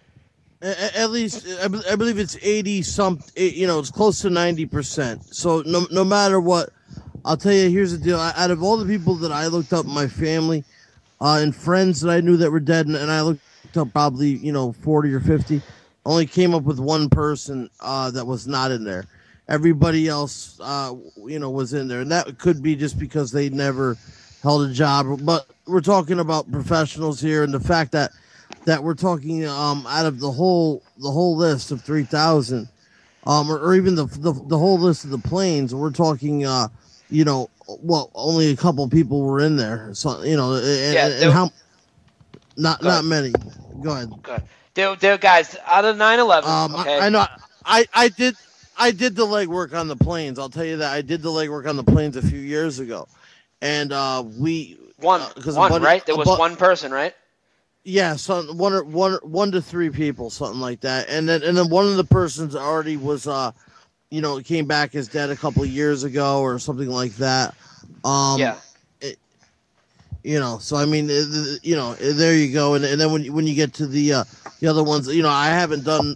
At least, I believe it's 80-something, it's close to 90%. So no matter what, I'll tell you, here's the deal. Out of all the people that I looked up in my family and friends that I knew that were dead, and I looked up probably, 40 or 50, only came up with one person that was not in there. Everybody else, was in there. And that could be just because they never held a job. But we're talking about professionals here, and the fact that we're talking out of the whole list of 3,000, or even the whole list of the planes, we're talking, only a couple people were in there. So, and how not many. Go ahead. They're guys out of 9/11. Okay. I know. I did the legwork on the planes. I'll tell you that I did the legwork on the planes a few years ago, and we one right. There was one person, right? Yeah, so one to three people, something like that, and then one of the persons already was came back as dead a couple of years ago or something like that. Yeah. So I mean, there you go, and then when you get to the other ones, I haven't done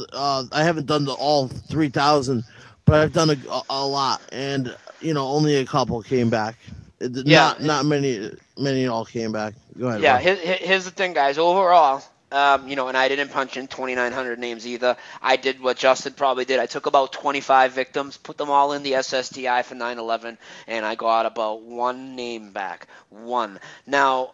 the all 3,000, but I've done a lot, and only a couple came back. Not many all came back. Go ahead. Yeah, here's the thing, guys. Overall, and I didn't punch in 2,900 names either. I did what Justin probably did. I took about 25 victims, put them all in the SSDI for 9/11, and I got about one name back. One. Now,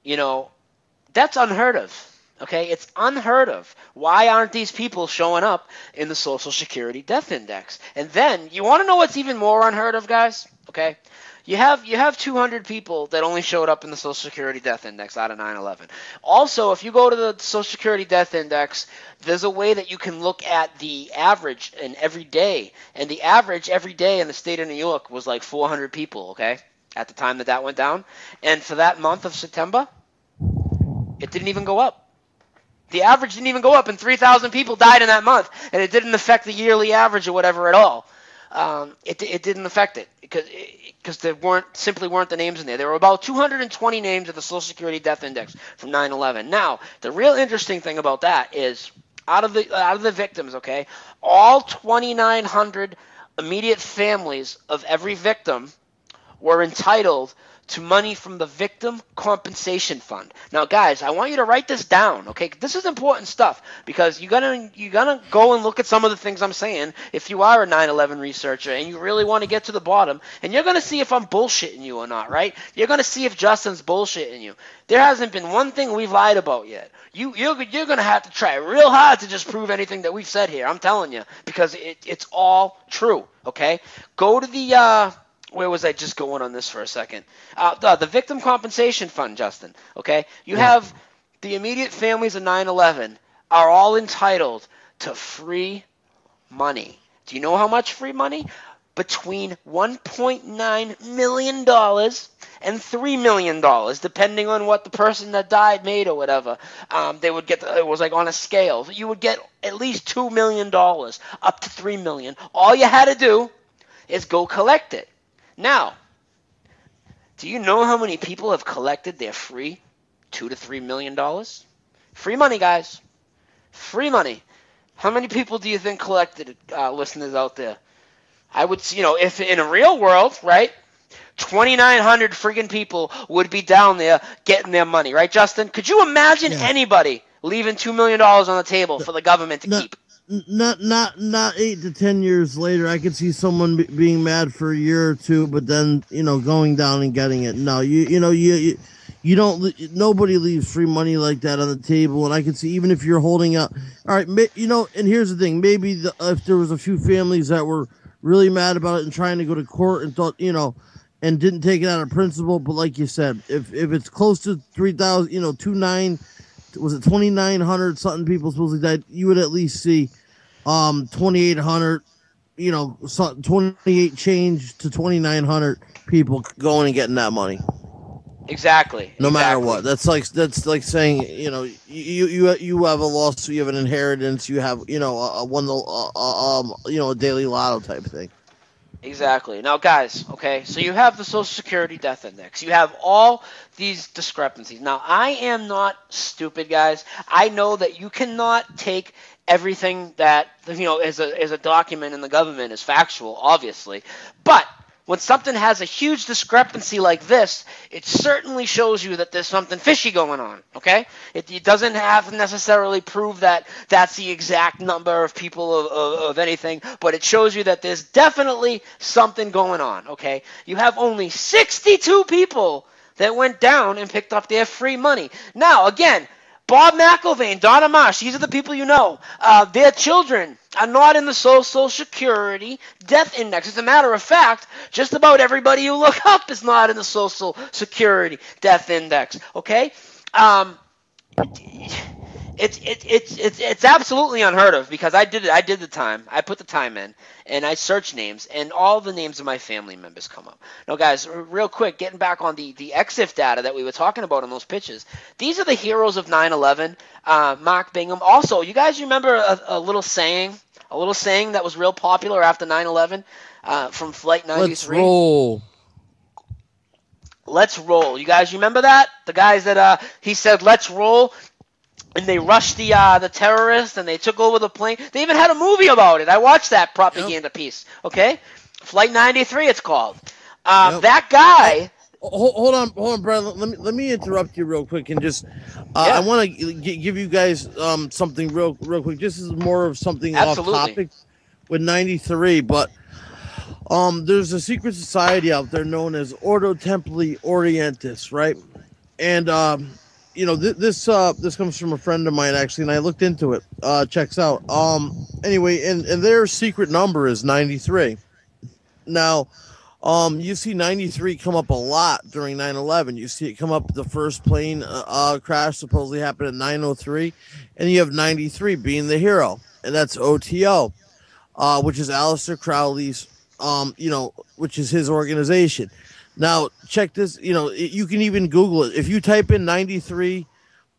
that's unheard of. Okay, it's unheard of. Why aren't these people showing up in the Social Security Death Index? And then, you want to know what's even more unheard of, guys? Okay. You have 200 people that only showed up in the Social Security Death Index out of 9/11. Also, if you go to the Social Security Death Index, there's a way that you can look at the average in every day. And the average every day in the state of New York was like 400 people, okay, at the time that went down. And for that month of September, it didn't even go up. The average didn't even go up, and 3,000 people died in that month, and it didn't affect the yearly average or whatever at all. It didn't affect it because there weren't the names in there. There were about 220 names of the Social Security Death Index from 9/11. Now, the real interesting thing about that is out of the victims, okay, all 2,900 immediate families of every victim were entitled to money from the Victim Compensation Fund. Now, guys, I want you to write this down, okay? This is important stuff because you're gonna go and look at some of the things I'm saying if you are a 9/11 researcher and you really want to get to the bottom, and you're gonna see if I'm bullshitting you or not, right? You're gonna see if Justin's bullshitting you. There hasn't been one thing we've lied about yet. You're gonna have to try real hard to just prove anything that we've said here. I'm telling you, because it's all true, okay? Go to the where was I just going on this for a second? The Victim Compensation Fund, Justin, okay? You have the immediate families of 9/11 are all entitled to free money. Do you know how much free money? Between $1.9 million and $3 million, depending on what the person that died made or whatever. They would get, it was like on a scale. You would get at least $2 million, up to $3 million. All you had to do is go collect it. Now, do you know how many people have collected their free $2 to $3 million? Free money, guys. Free money. How many people do you think collected it, listeners out there? I would, if in a real world, right, 2,900 friggin' people would be down there getting their money, right, Justin? Could you imagine anybody leaving $2 million on the table for the government to keep? Not 8 to 10 years later, I could see someone being mad for a year or two, but then going down and getting it. No, you don't. Nobody leaves free money like that on the table, and I can see even if you're holding out. All right, and here's the thing: maybe if there was a few families that were really mad about it and trying to go to court and thought, and didn't take it out of principle, but like you said, if it's close to 3,000, 2,900 something people supposedly died, you would at least see 2,800, 28 change to 2,900 people going and getting that money. Exactly. No matter what. That's like saying, you have a lawsuit, you have an inheritance, you have, a daily lotto type thing. Exactly. Now, guys, okay, so you have the Social Security Death Index. You have all these discrepancies. Now, I am not stupid, guys. I know that you cannot take everything that, is a document in the government as factual, obviously. But when something has a huge discrepancy like this, it certainly shows you that there's something fishy going on, okay? It doesn't have to necessarily prove that that's the exact number of people of anything, but it shows you that there's definitely something going on, okay? You have only 62 people that went down and picked up their free money. Now, again, Bob McIlvaine, Donna Marsh, these are the people you know. Their children are not in the Social Security Death Index. As a matter of fact, just about everybody you look up is not in the Social Security Death Index, okay? It's absolutely unheard of because I did it. I did the time. I put the time in, and I searched names, and all the names of my family members come up. Now, guys, real quick, getting back on the EXIF data that we were talking about on those pitches. These are the heroes of 9/11. Mark Bingham. Also, you guys remember a little saying that was real popular after 9/11 from Flight 93? Let's roll. Let's roll. You guys remember that? The guys that he said, "Let's roll." And they rushed the terrorists, and they took over the plane. They even had a movie about it. I watched that propaganda piece. Okay, Flight 93, it's called. That guy. Hold on, Brad. Let me interrupt you real quick and just. I want to give you guys something real quick. This is more of something off topic with 93, but there's a secret society out there known as Ordo Templi Orientis, right? And this comes from a friend of mine actually, and I looked into it. Checks out. Anyway, and their secret number is 93. Now, you see 93 come up a lot during 9/11. You see it come up. The first plane crash supposedly happened at 9:03, and you have 93 being the hero, and that's OTO, which is Aleister Crowley's, which is his organization. Now, check this. You can even Google it. If you type in 93,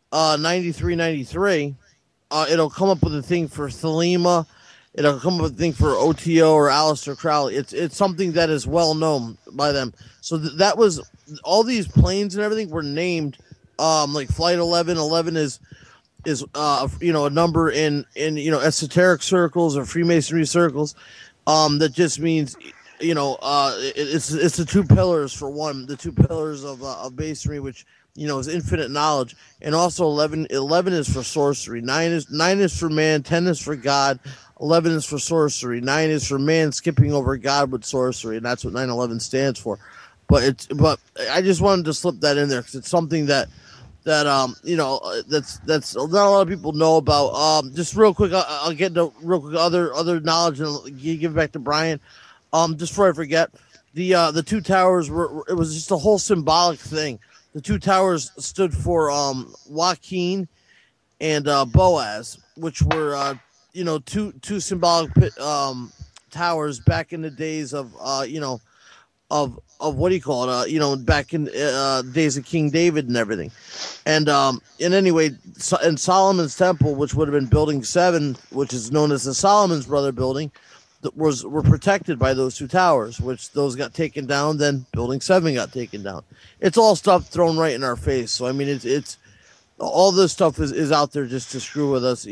93, it'll come up with a thing for Thelema. It'll come up with a thing for OTO or Aleister Crowley. It's something that is well known by them. So that was all these planes and everything were named like Flight 11. 11 is a number in esoteric circles or Freemasonry circles. That just means. It's the two pillars for one, the two pillars of Masonry, which is infinite knowledge, and also 11 is for sorcery. 9 is for man, 10 is for God, 11 is for sorcery. 9 is for man skipping over God with sorcery, and that's what 9/11 stands for. But I just wanted to slip that in there because it's something that's not a lot of people know about. Just real quick, I'll get into real quick other knowledge and give it back to Brian. Just before I forget, the two towers it was just a whole symbolic thing. The two towers stood for Joaquin and Boaz, which were two symbolic towers back in the days of what do you call it? Back in days of King David and everything. And anyway, in Solomon's Temple, which would have been Building 7, which is known as the Solomon's Brother Building, were protected by those two towers, which those got taken down. Then Building 7 got taken down. It's all stuff thrown right in our face. So I mean, it's all this stuff is out there just to screw with us.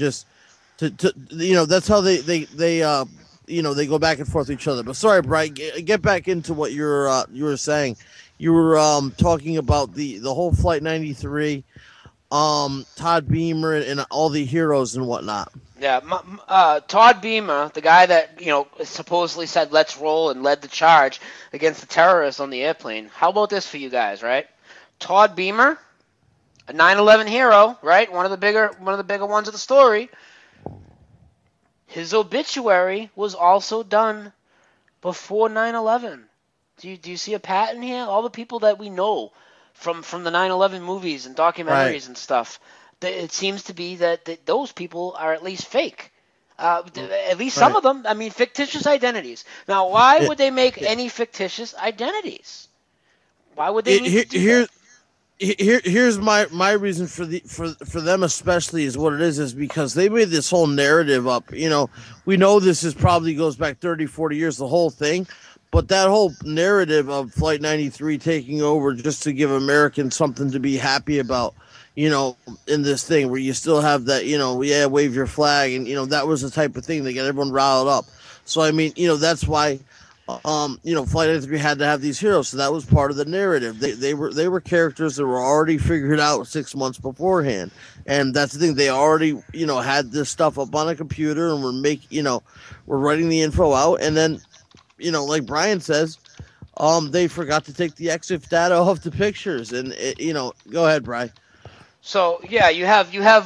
That's how they go back and forth with each other. But sorry, Brian, get back into what you were saying. You were talking about the whole Flight 93, Todd Beamer and all the heroes and whatnot. Yeah, Todd Beamer, the guy that supposedly said "let's roll" and led the charge against the terrorists on the airplane. How about this for you guys, right? Todd Beamer, a 9/11 hero, right? One of the bigger ones of the story. His obituary was also done before 9/11. Do you see a pattern here? All the people that we know from the 9/11 movies and documentaries and stuff. It seems to be that those people are at least fake. At least some of them. I mean, fictitious identities. Now, why would they make any fictitious identities? Why would they need to do that? Here's my reason for them especially is what it is because they made this whole narrative up. We know this is probably goes back 30, 40 years, the whole thing. But that whole narrative of Flight 93 taking over just to give Americans something to be happy about, in this thing where you still have that, wave your flag. And, that was the type of thing that got everyone riled up. So, I mean, that's why, Flight 93 had to have these heroes. So that was part of the narrative. They were characters that were already figured out 6 months beforehand. And that's the thing. They already, had this stuff up on a computer and we're writing the info out. And then, like Brian says, they forgot to take the EXIF data off the pictures. And, go ahead, Brian. So yeah, you have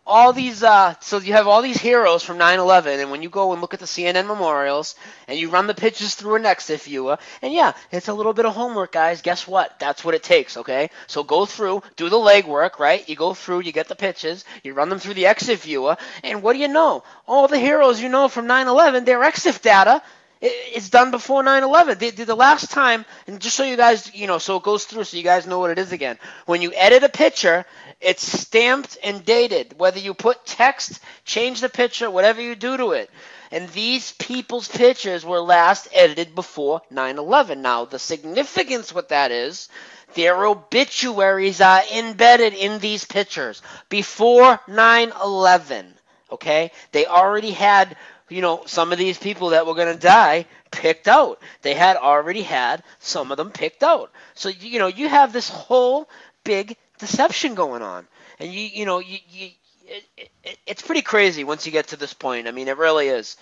all these, so you have all these heroes from 9/11, and when you go and look at the CNN memorials, and you run the pictures through an EXIF viewer, and yeah, it's a little bit of homework, guys. Guess what? That's what it takes, okay? So go through, do the legwork, right? You go through, you get the pictures, you run them through the EXIF viewer, and what do you know? All the heroes you know from 9/11, they're EXIF data. It's done before 9/11. The last time, and just so you guys, so it goes through so you guys know what it is again. When you edit a picture, it's stamped and dated. Whether you put text, change the picture, whatever you do to it. And these people's pictures were last edited before 9/11. Now, the significance with that is their obituaries are embedded in these pictures before 9/11. Okay? They already had some of these people that were going to die picked out. They had already had some of them picked out. So, you have this whole big deception going on. And, it's pretty crazy once you get to this point. I mean, it really is.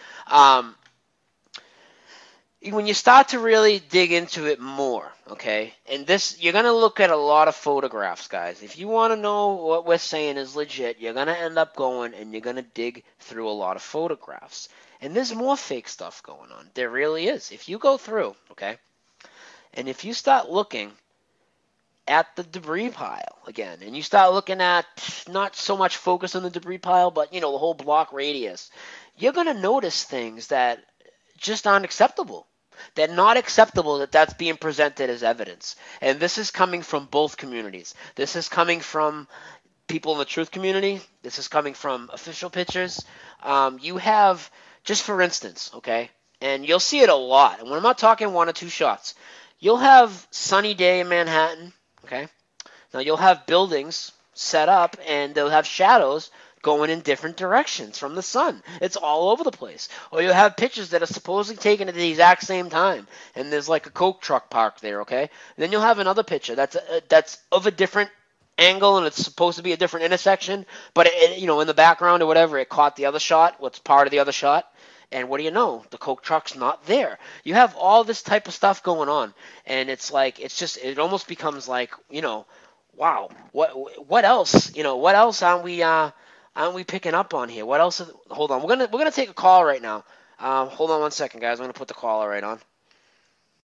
When you start to really dig into it more, okay, and you're going to look at a lot of photographs, guys. If you want to know what we're saying is legit, you're going to end up going and you're going to dig through a lot of photographs. And there's more fake stuff going on. There really is. If you go through, okay, and if you start looking at the debris pile again, and you start looking at not so much focus on the debris pile, but, the whole block radius, you're going to notice things that just aren't acceptable. They're not acceptable that's being presented as evidence. And this is coming from both communities. This is coming from people in the truth community. This is coming from official pictures. You have, just for instance, okay, and you'll see it a lot. And when I'm not talking one or two shots, you'll have sunny day in Manhattan, okay? Now you'll have buildings set up and they'll have shadows going in different directions from the sun. It's all over the place. Or you'll have pictures that are supposedly taken at the exact same time, and there's like a Coke truck parked there, okay? And then you'll have another picture that's of a different angle, and it's supposed to be a different intersection, but in the background or whatever, it caught the other shot, what's part of the other shot. And what do you know? The Coke truck's not there. You have all this type of stuff going on, and it's like it almost becomes like, wow, what else? What else aren't we picking up on here? What else? Hold on, we're gonna take a call right now. Hold on one second, guys. I'm gonna put the caller right on.